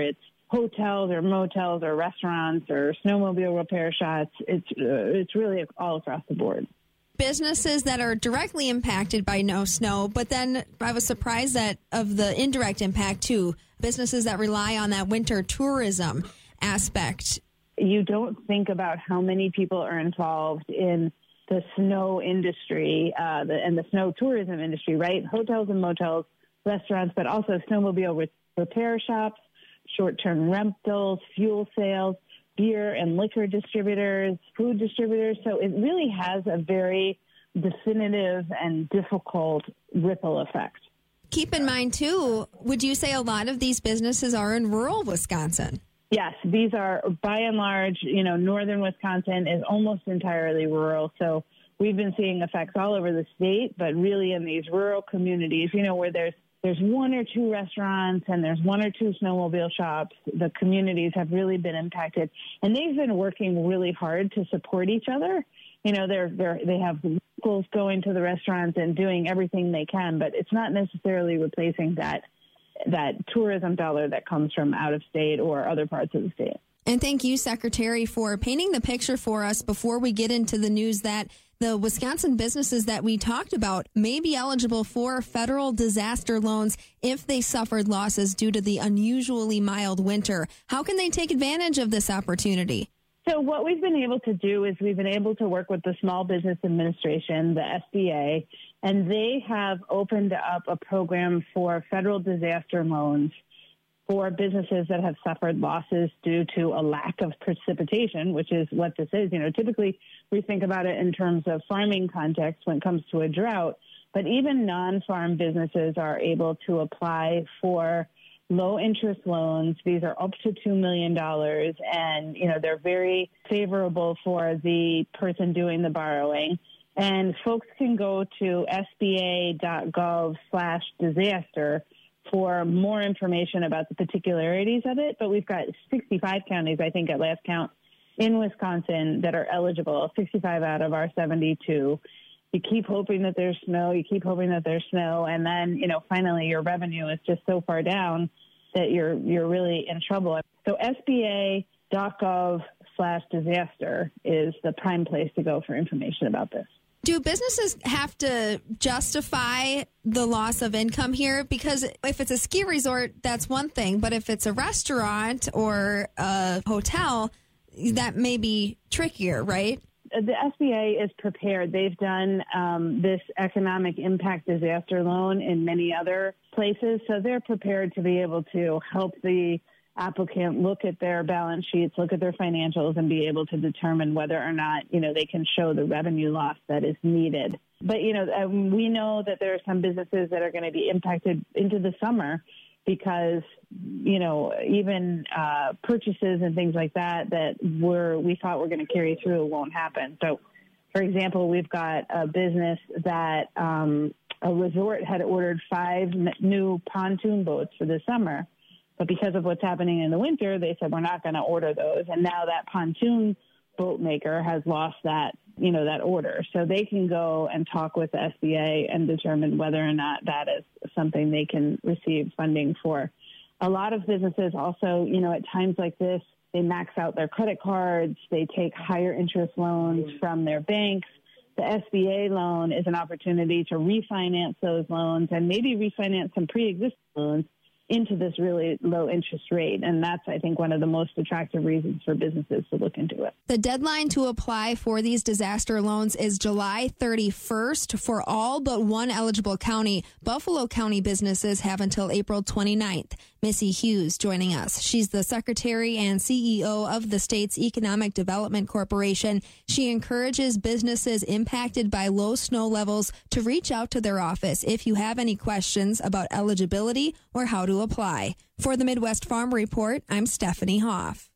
hotels or motels or restaurants or snowmobile repair shops. It's uh, it's really all across the board.
Businesses that are directly impacted by no snow, but then I was surprised that of the indirect impact too. Businesses that rely on that winter tourism aspect.
You don't think about how many people are involved in the snow industry uh, the, and the snow tourism industry, right? Hotels and motels, restaurants, but also snowmobile re- repair shops, short-term rentals, fuel sales, beer and liquor distributors, food distributors. So it really has a very definitive and difficult ripple effect.
Keep in mind, too, would you say a lot of these businesses are in rural Wisconsin?
Yes, these are, by and large, you know, northern Wisconsin is almost entirely rural. So we've been seeing effects all over the state, but really in these rural communities, you know, where there's there's one or two restaurants and there's one or two snowmobile shops, the communities have really been impacted. And they've been working really hard to support each other. You know, they're, they're, they have locals going to the restaurants and doing everything they can, but it's not necessarily replacing that that tourism dollar that comes from out of state or other parts of the state.
And thank you, Secretary, for painting the picture for us before we get into the news that the Wisconsin businesses that we talked about may be eligible for federal disaster loans if they suffered losses due to the unusually mild winter. How can they take advantage of this opportunity?
So what we've been able to do is we've been able to work with the Small Business Administration, the S B A, and they have opened up a program for federal disaster loans for businesses that have suffered losses due to a lack of precipitation, which is what this is. You know, typically we think about it in terms of farming context when it comes to a drought, but even non-farm businesses are able to apply for low-interest loans. These are up to two million dollars, and, you know, they're very favorable for the person doing the borrowing. And folks can go to sba.gov slash disaster for more information about the particularities of it. But we've got sixty-five counties, I think, at last count, in Wisconsin that are eligible, sixty-five out of our seventy-two. You keep hoping that there's snow, you keep hoping that there's snow, and then, you know, finally your revenue is just so far down that you're you're really in trouble. So sba.gov slash disaster is the prime place to go for information about this.
Do businesses have to justify the loss of income here? Because if it's a ski resort, that's one thing. But if it's a restaurant or a hotel, that may be trickier, right?
The S B A is prepared. They've done um, this economic impact disaster loan in many other places. So they're prepared to be able to help the applicant look at their balance sheets, look at their financials, and be able to determine whether or not, you know, they can show the revenue loss that is needed. But, you know, um, we know that there are some businesses that are going to be impacted into the summer because, you know, even uh, purchases and things like that that were we thought were going to carry through won't happen. So, for example, we've got a business that um, a resort had ordered five new pontoon boats for the summer. But because of what's happening in the winter, they said, we're not going to order those. And now that pontoon boat maker has lost that, you know, that order. So they can go and talk with the S B A and determine whether or not that is something they can receive funding for. A lot of businesses also, you know, at times like this, they max out their credit cards. They take higher interest loans from their banks. The S B A loan is an opportunity to refinance those loans and maybe refinance some pre-existing loans into this really low interest rate. And that's, I think, one of the most attractive reasons for businesses to look into it.
The deadline to apply for these disaster loans is July thirty-first for all but one eligible county. Buffalo County businesses have until April twenty-ninth. Missy Hughes joining us. She's the secretary and C E O of the state's Economic Development Corporation. She encourages businesses impacted by low snow levels to reach out to their office if you have any questions about eligibility or how to apply. For the Midwest Farm Report, I'm Stephanie Hoff.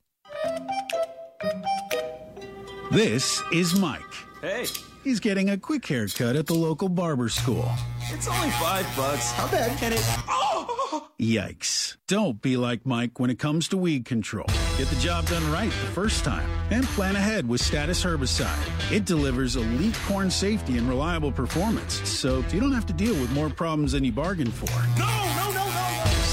This is Mike.
Hey.
He's getting a quick haircut at the local barber school.
It's only five bucks. How bad can it... Oh!
Yikes. Don't be like Mike when it comes to weed control. Get the job done right the first time and plan ahead with Status Herbicide. It delivers elite corn safety and reliable performance, so you don't have to deal with more problems than you bargained for.
No, no, no, no, no!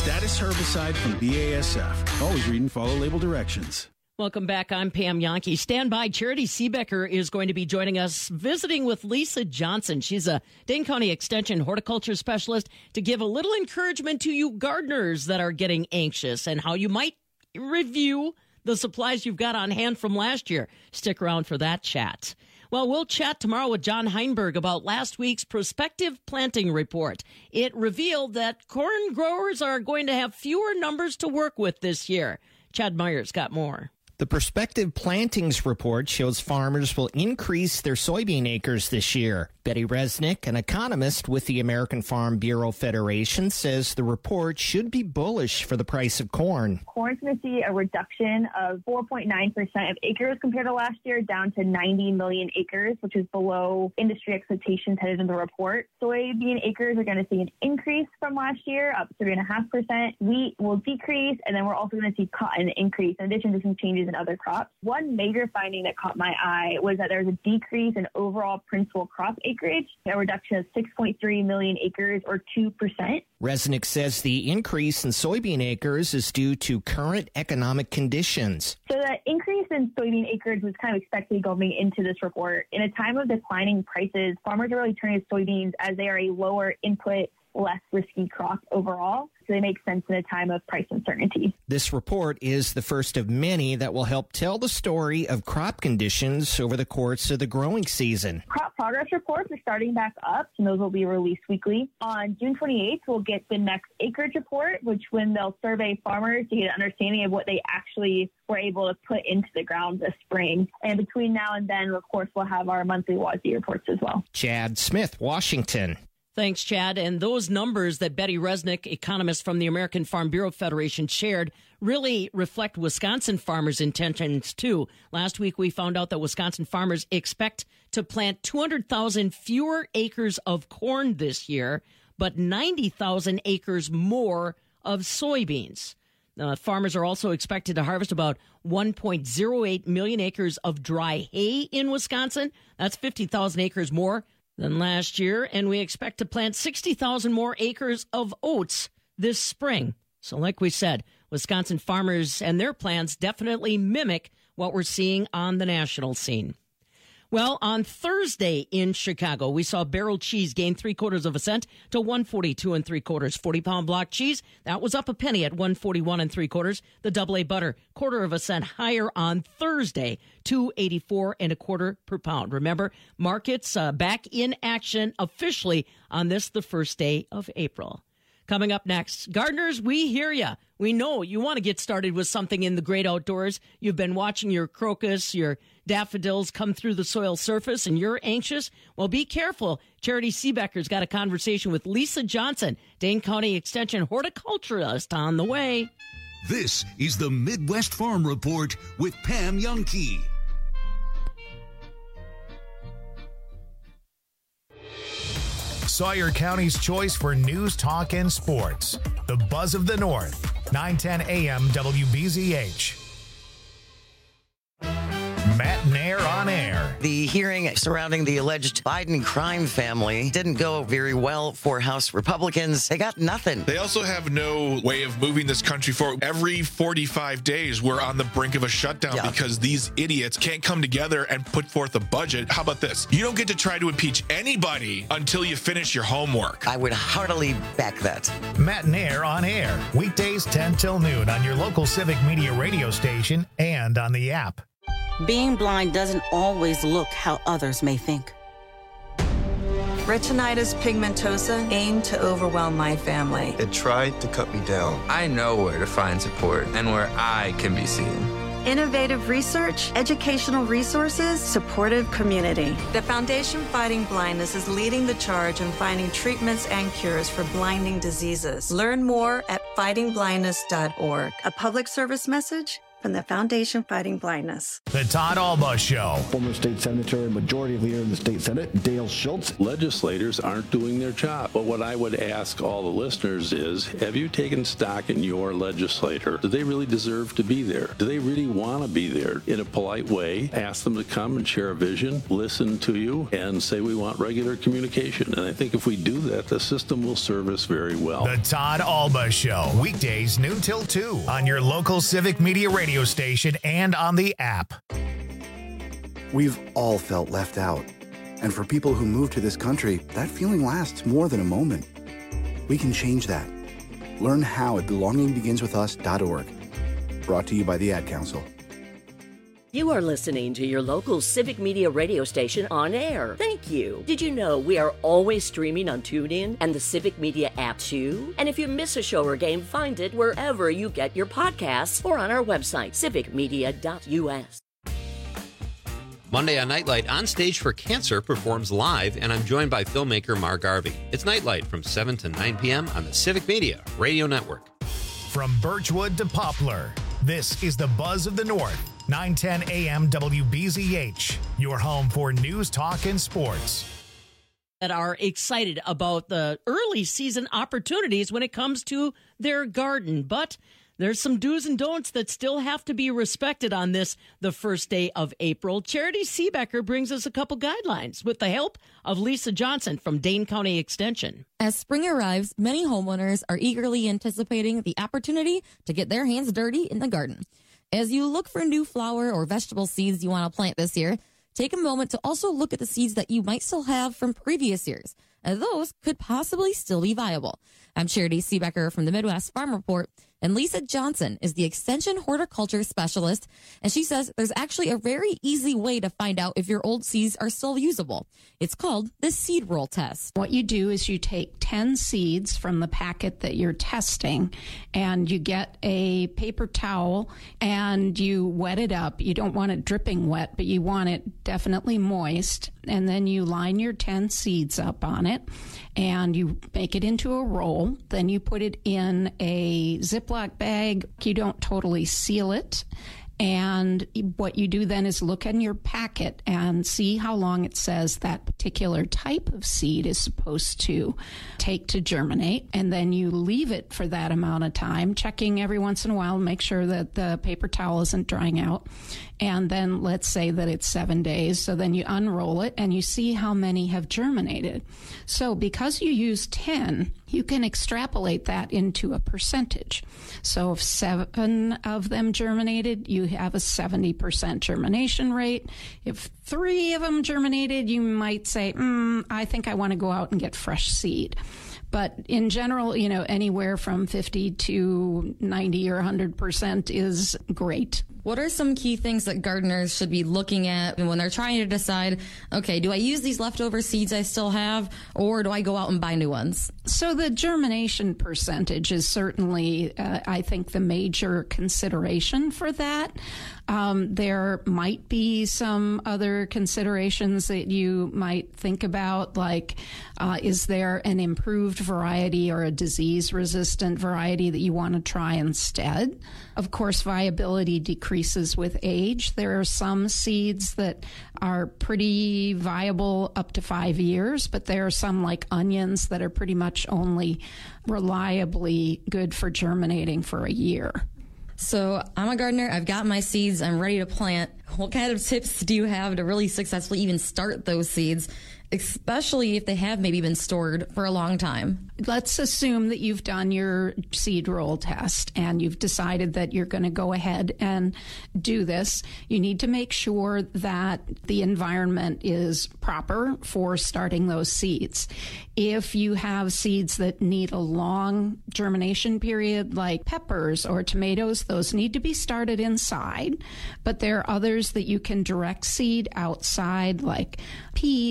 Status herbicide from B A S F. Always read and follow label directions.
Welcome back. I'm Pam Yankee. Stand by. Charity Seebecker is going to be joining us, visiting with Lisa Johnson. She's a Dane County Extension horticulture specialist, to give a little encouragement to you gardeners that are getting anxious and how you might review the supplies you've got on hand from last year. Stick around for that chat. Well, we'll chat tomorrow with John Heinberg about last week's prospective planting report. It revealed that corn growers are going to have fewer numbers to work with this year. Chad Myers got more.
The prospective plantings report shows farmers will increase their soybean acres this year. Betty Resnick, an economist with the American Farm Bureau Federation, says the report should be bullish for the price of corn.
Corn's going to see a reduction of four point nine percent of acres compared to last year, down to ninety million acres, which is below industry expectations headed in the report. Soybean acres are going to see an increase from last year, up three point five percent. Wheat will decrease, and then we're also going to see cotton increase, in addition to some changes in other crops. One major finding that caught my eye was that there's a decrease in overall principal crop acreage, a reduction of six point three million acres, or two percent.
Resnick says the increase in soybean acres is due to current economic conditions.
So the increase in soybean acreage was kind of expected going into this report. In a time of declining prices, farmers are really turning to soybeans as they are a lower input, less risky crop overall. So they make sense in a time of price uncertainty.
This report is the first of many that will help tell the story of crop conditions over the course of the growing season.
Crop progress reports are starting back up, and those will be released weekly. On June twenty-eighth, we'll get the next acreage report, which when they'll survey farmers to get an understanding of what they actually were able to put into the ground this spring. And between now and then, of course, we'll have our monthly W A S D reports as well.
Chad Smith, Washington.
Thanks, Chad. And those numbers that Betty Resnick, economist from the American Farm Bureau Federation, shared really reflect Wisconsin farmers' intentions, too. Last week, we found out that Wisconsin farmers expect to plant two hundred thousand fewer acres of corn this year, but ninety thousand acres more of soybeans. Uh, farmers are also expected to harvest about one point oh eight million acres of dry hay in Wisconsin. That's fifty thousand acres more than last year, and we expect to plant sixty thousand more acres of oats this spring. So like we said, Wisconsin farmers and their plans definitely mimic what we're seeing on the national scene. Well, on Thursday in Chicago, we saw barrel cheese gain three quarters of a cent to one forty-two and three quarters. forty pound block cheese, that was up a penny at one forty-one and three quarters. The double A butter, quarter of a cent higher on Thursday, two eighty-four and a quarter per pound. Remember, markets uh, back in action officially on this, the first day of April. Coming up next, gardeners, we hear you. We know you want to get started with something in the great outdoors. You've been watching your crocus, your daffodils come through the soil surface, and you're anxious. Well, be careful. Charity Seebecker's got a conversation with Lisa Johnson, Dane County Extension horticulturist, on the way.
This is the Midwest Farm Report with Pam Yankee.
Sawyer County's choice for news, talk, and sports. The Buzz of the North, nine ten A M W B Z H. Matt Nair on air.
The hearing surrounding the alleged Biden crime family didn't go very well for House Republicans. They got nothing.
They also have no way of moving this country forward. Every forty-five days, we're on the brink of a shutdown yeah. because these idiots can't come together and put forth a budget. How about this? You don't get to try to impeach anybody until you finish your homework.
I would heartily back that.
Matt Nair on air. Weekdays ten till noon on your local Civic Media radio station and on the app.
Being blind doesn't always look how others may think.
Retinitis pigmentosa aimed to overwhelm my family.
It tried to cut me down.
I know where to find support and where I can be seen.
Innovative research, educational resources, supportive community. The Foundation Fighting Blindness is leading the charge in finding treatments and cures for blinding diseases. Learn more at fighting blindness dot org. A public service message from the Foundation Fighting Blindness.
The Todd Alba Show.
Former state senator and majority leader in the state Senate, Dale Schultz.
Legislators aren't doing their job. But what I would ask all the listeners is, have you taken stock in your legislator? Do they really deserve to be there? Do they really want to be there? In a polite way, ask them to come and share a vision, listen to you, and say we want regular communication. And I think if we do that, the system will serve us very well.
The Todd Alba Show, weekdays noon till two on your local Civic Media radio station and on the app.
We've all felt left out. And for people who move to this country, that feeling lasts more than a moment. We can change that. Learn how at belonging begins with us dot org. Brought to you by the Ad Council.
You are listening to your local Civic Media radio station on air. Thank you. Did you know we are always streaming on TuneIn and the Civic Media app too? And if you miss a show or game, find it wherever you get your podcasts or on our website, civic media dot u s.
Monday on Nightlight, On Stage for Cancer performs live, and I'm joined by filmmaker Mark Garvey. It's Nightlight from seven to nine p.m. on the Civic Media Radio Network.
From Birchwood to Poplar, this is the Buzz of the North. nine ten a.m. W B Z H, your home for news, talk, and sports.
That are excited about the early season opportunities when it comes to their garden. But there's some do's and don'ts that still have to be respected on this, the first day of April. Charity Seebecker brings us a couple guidelines with the help of Lisa Johnson from Dane County Extension.
As spring arrives, many homeowners are eagerly anticipating the opportunity to get their hands dirty in the garden. As you look for new flower or vegetable seeds you want to plant this year, take a moment to also look at the seeds that you might still have from previous years, as those could possibly still be viable. I'm Charity Seebecker from the Midwest Farm Report, and Lisa Johnson is the Extension Horticulture Specialist, and she says there's actually a very easy way to find out if your old seeds are still usable. It's called the seed roll test.
What you do is you take ten seeds from the packet that you're testing, and you get a paper towel and you wet it up. You don't want it dripping wet, but you want it definitely moist. And then you line your ten seeds up on it, and you make it into a roll. Then you put it in a Ziploc bag. You don't totally seal it. And what you do then is look in your packet and see how long it says that particular type of seed is supposed to take to germinate. And then you leave it for that amount of time, checking every once in a while, make sure that the paper towel isn't drying out. And then let's say that it's seven days. So then you unroll it and you see how many have germinated. So because you use ten, you can extrapolate that into a percentage. So if seven of them germinated, you have a seventy percent germination rate. If three of them germinated, you might say, mm, I think I want to go out and get fresh seed. But in general, you know, anywhere from fifty to ninety or one hundred percent is great.
What are some key things that gardeners should be looking at when they're trying to decide, okay, do I use these leftover seeds I still have, or do I go out and buy new ones?
So the germination percentage is certainly, uh, I think, the major consideration for that. Um, there might be some other considerations that you might think about, like uh, is there an improved variety or a disease-resistant variety that you want to try instead? Of course, viability decreases with age. There are some seeds that are pretty viable up to five years, but there are some, like onions, that are pretty much only reliably good for germinating for a year.
So I'm a gardener. I've got my seeds. I'm ready to plant. What kind of tips do you have to really successfully even start those seeds, especially if they have maybe been stored for a long time?
Let's assume that you've done your seed roll test and you've decided that you're going to go ahead and do this. You need to make sure that the environment is proper for starting those seeds. If you have seeds that need a long germination period, like peppers or tomatoes, those need to be started inside. But there are others that you can direct seed outside, like peas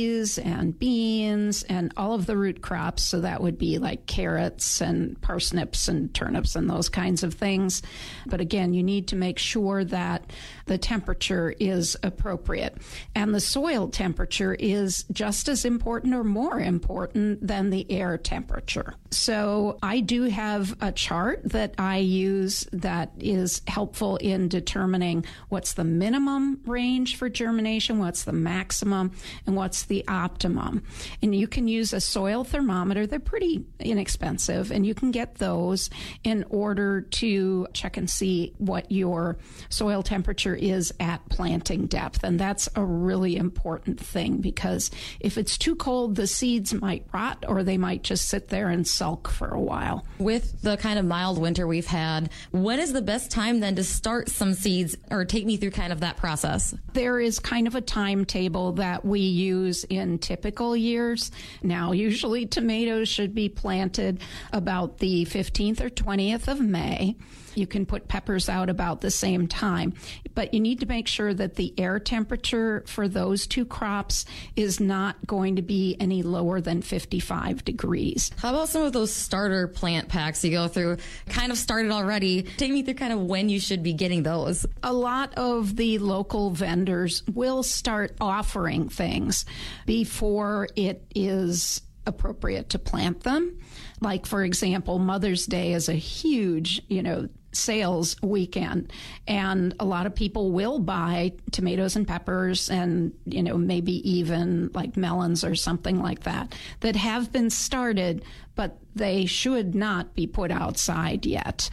and beans and all of the root crops. So that would be like carrots and parsnips and turnips and those kinds of things. But again, you need to make sure that the temperature is appropriate. And the soil temperature is just as important or more important than the air temperature. So I do have a chart that I use that is helpful in determining what's the minimum range for germination, what's the maximum, and what's the optimum. And you can use a soil thermometer. They're pretty inexpensive, and you can get those in order to check and see what your soil temperature is at planting depth. And that's a really important thing, because if it's too cold, the seeds might rot or they might just sit there and sulk for a while.
With the kind of mild winter we've had, when is the best time then to start some seeds, or take me through kind of that process?
There is kind of a timetable that we use in typical years. Now, usually tomatoes should be planted about the fifteenth or twentieth of May. You can put peppers out about the same time, but you need to make sure that the air temperature for those two crops is not going to be any lower than fifty-five degrees.
How about some of those starter plant packs you go through? Kind of started already. Take me through kind of when you should be getting those.
A lot of the local vendors will start offering things before it is appropriate to plant them. Like, for example, Mother's Day is a huge, you know, sales weekend, and a lot of people will buy tomatoes and peppers and, you know, maybe even like melons or something like that that have been started, but they should not be put outside yet.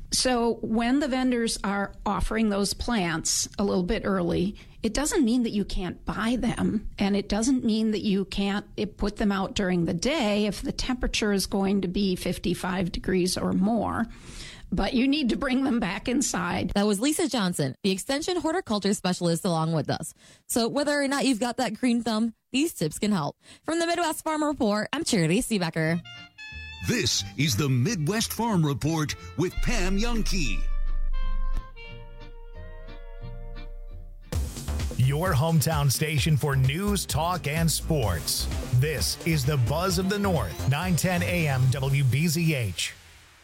So when the vendors are offering those plants a little bit early, it doesn't mean that you can't buy them, and it doesn't mean that you can't put them out during the day if the temperature is going to be fifty-five degrees or more. But you need to bring them back inside.
That was Lisa Johnson, the Extension Horticulture Specialist, along with us. So whether or not you've got that green thumb, these tips can help. From the Midwest Farm Report, I'm Charity Seebecker.
This is the Midwest Farm Report with Pam Jahnke.
Your hometown station for news, talk, and sports. This is the Buzz of the North, nine ten A M W B Z H.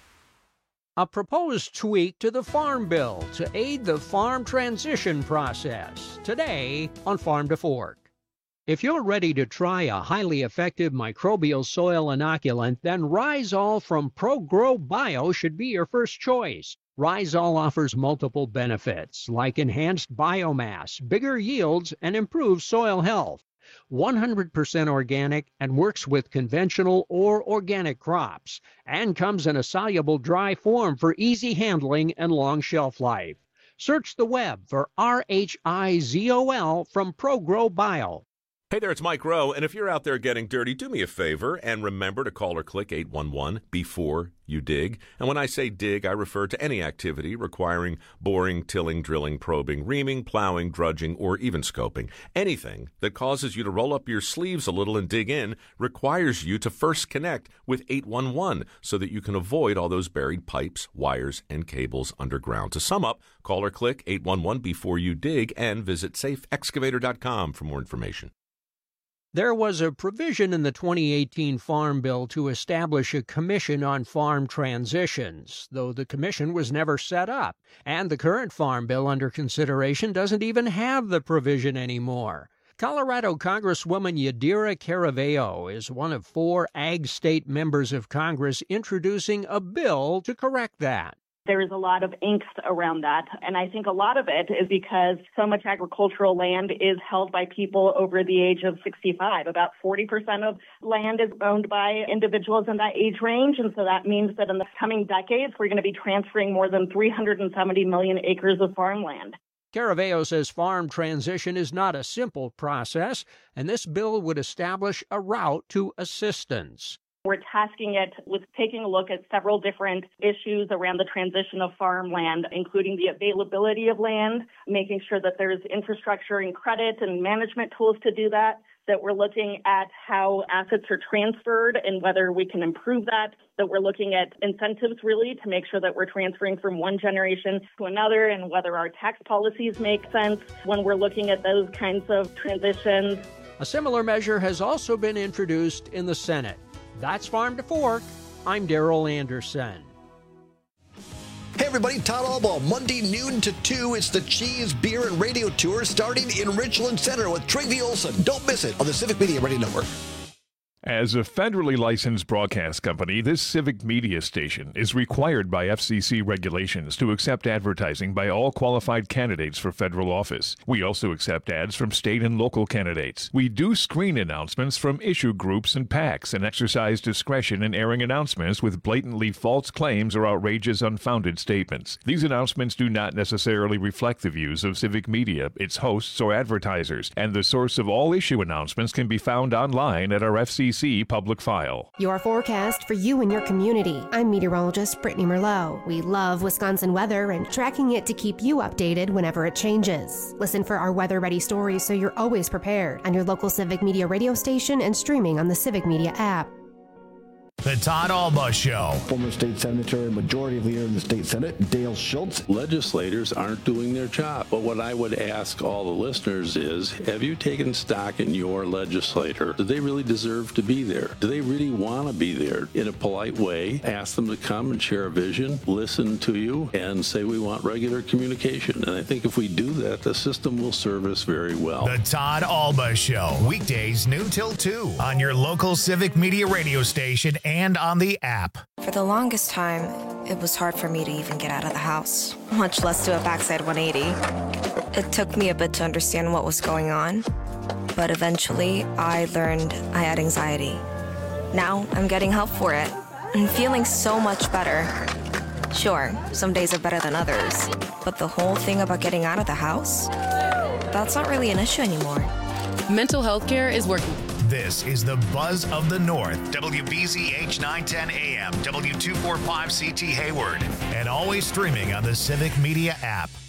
A proposed tweak to the Farm Bill to aid the farm transition process. Today on Farm to Fork. If you're ready to try a highly effective microbial soil inoculant, then Rhizol from ProGrow Bio should be your first choice. Rhizol offers multiple benefits, like enhanced biomass, bigger yields, and improved soil health. one hundred percent organic and works with conventional or organic crops, and comes in a soluble dry form for easy handling and long shelf life. Search the web for R H I Z O L from ProGrow Bio.
Hey there, it's Mike Rowe, and if you're out there getting dirty, do me a favor and remember to call or click eight one one before you dig. And when I say dig, I refer to any activity requiring boring, tilling, drilling, probing, reaming, plowing, drudging, or even scoping. Anything that causes you to roll up your sleeves a little and dig in requires you to first connect with eight one one so that you can avoid all those buried pipes, wires, and cables underground. To sum up, call or click eight one one before you dig and visit safe excavator dot com for more information.
There was a provision in the twenty eighteen Farm Bill to establish a commission on farm transitions, though the commission was never set up, and the current Farm Bill under consideration doesn't even have the provision anymore. Colorado Congresswoman Yadira Caraveo is one of four Ag State members of Congress introducing a bill to correct that.
There is a lot of angst around that, and I think a lot of it is because so much agricultural land is held by people over the age of sixty-five. About forty percent of land is owned by individuals in that age range, and so that means that in the coming decades, we're going to be transferring more than three hundred seventy million acres of farmland.
Caraveo says farm transition is not a simple process, and this bill would establish a route to assistance.
We're tasking it with taking a look at several different issues around the transition of farmland, including the availability of land, making sure that there's infrastructure and credit and management tools to do that, that we're looking at how assets are transferred and whether we can improve that, that we're looking at incentives really to make sure that we're transferring from one generation to another, and whether our tax policies make sense when we're looking at those kinds of transitions.
A similar measure has also been introduced in the Senate. That's Farm to Fork. I'm Darrell Anderson.
Hey everybody, Todd Albaugh, Monday noon to two. It's the Cheese, Beer, and Radio Tour starting in Richland Center with Tracy Olson. Don't miss it on the Civic Media Radio Network.
As a federally licensed broadcast company, this civic media station is required by F C C regulations to accept advertising by all qualified candidates for federal office. We also accept ads from state and local candidates. We do screen announcements from issue groups and PACs and exercise discretion in airing announcements with blatantly false claims or outrageous, unfounded statements. These announcements do not necessarily reflect the views of civic media, its hosts, or advertisers, and the source of all issue announcements can be found online at our F C C public file.
Your forecast for you and your community. I'm meteorologist Brittany Merlot. We love Wisconsin weather and tracking it to keep you updated whenever it changes. Listen for our weather-ready stories so you're always prepared on your local Civic Media radio station and streaming on the Civic Media app.
The Todd Albaugh Show.
Former state senator and majority leader in the state Senate, Dale Schultz.
Legislators aren't doing their job. But what I would ask all the listeners is, have you taken stock in your legislator? Do they really deserve to be there? Do they really want to be there? In a polite way, ask them to come and share a vision, listen to you, and say we want regular communication. And I think if we do that, the system will serve us very well.
The Todd Albaugh Show. Weekdays noon till two on your local Civic Media radio station and on the app.
For the longest time, it was hard for me to even get out of the house, much less do a backside one eighty. It took me a bit to understand what was going on, but eventually I learned I had anxiety. Now I'm getting help for it and feeling so much better. Sure, some days are better than others, but the whole thing about getting out of the house, that's not really an issue anymore.
Mental health care is working.
This is the Buzz of the North, W B Z H nine ten A M, W two forty-five C T Hayward, and always streaming on the Civic Media app.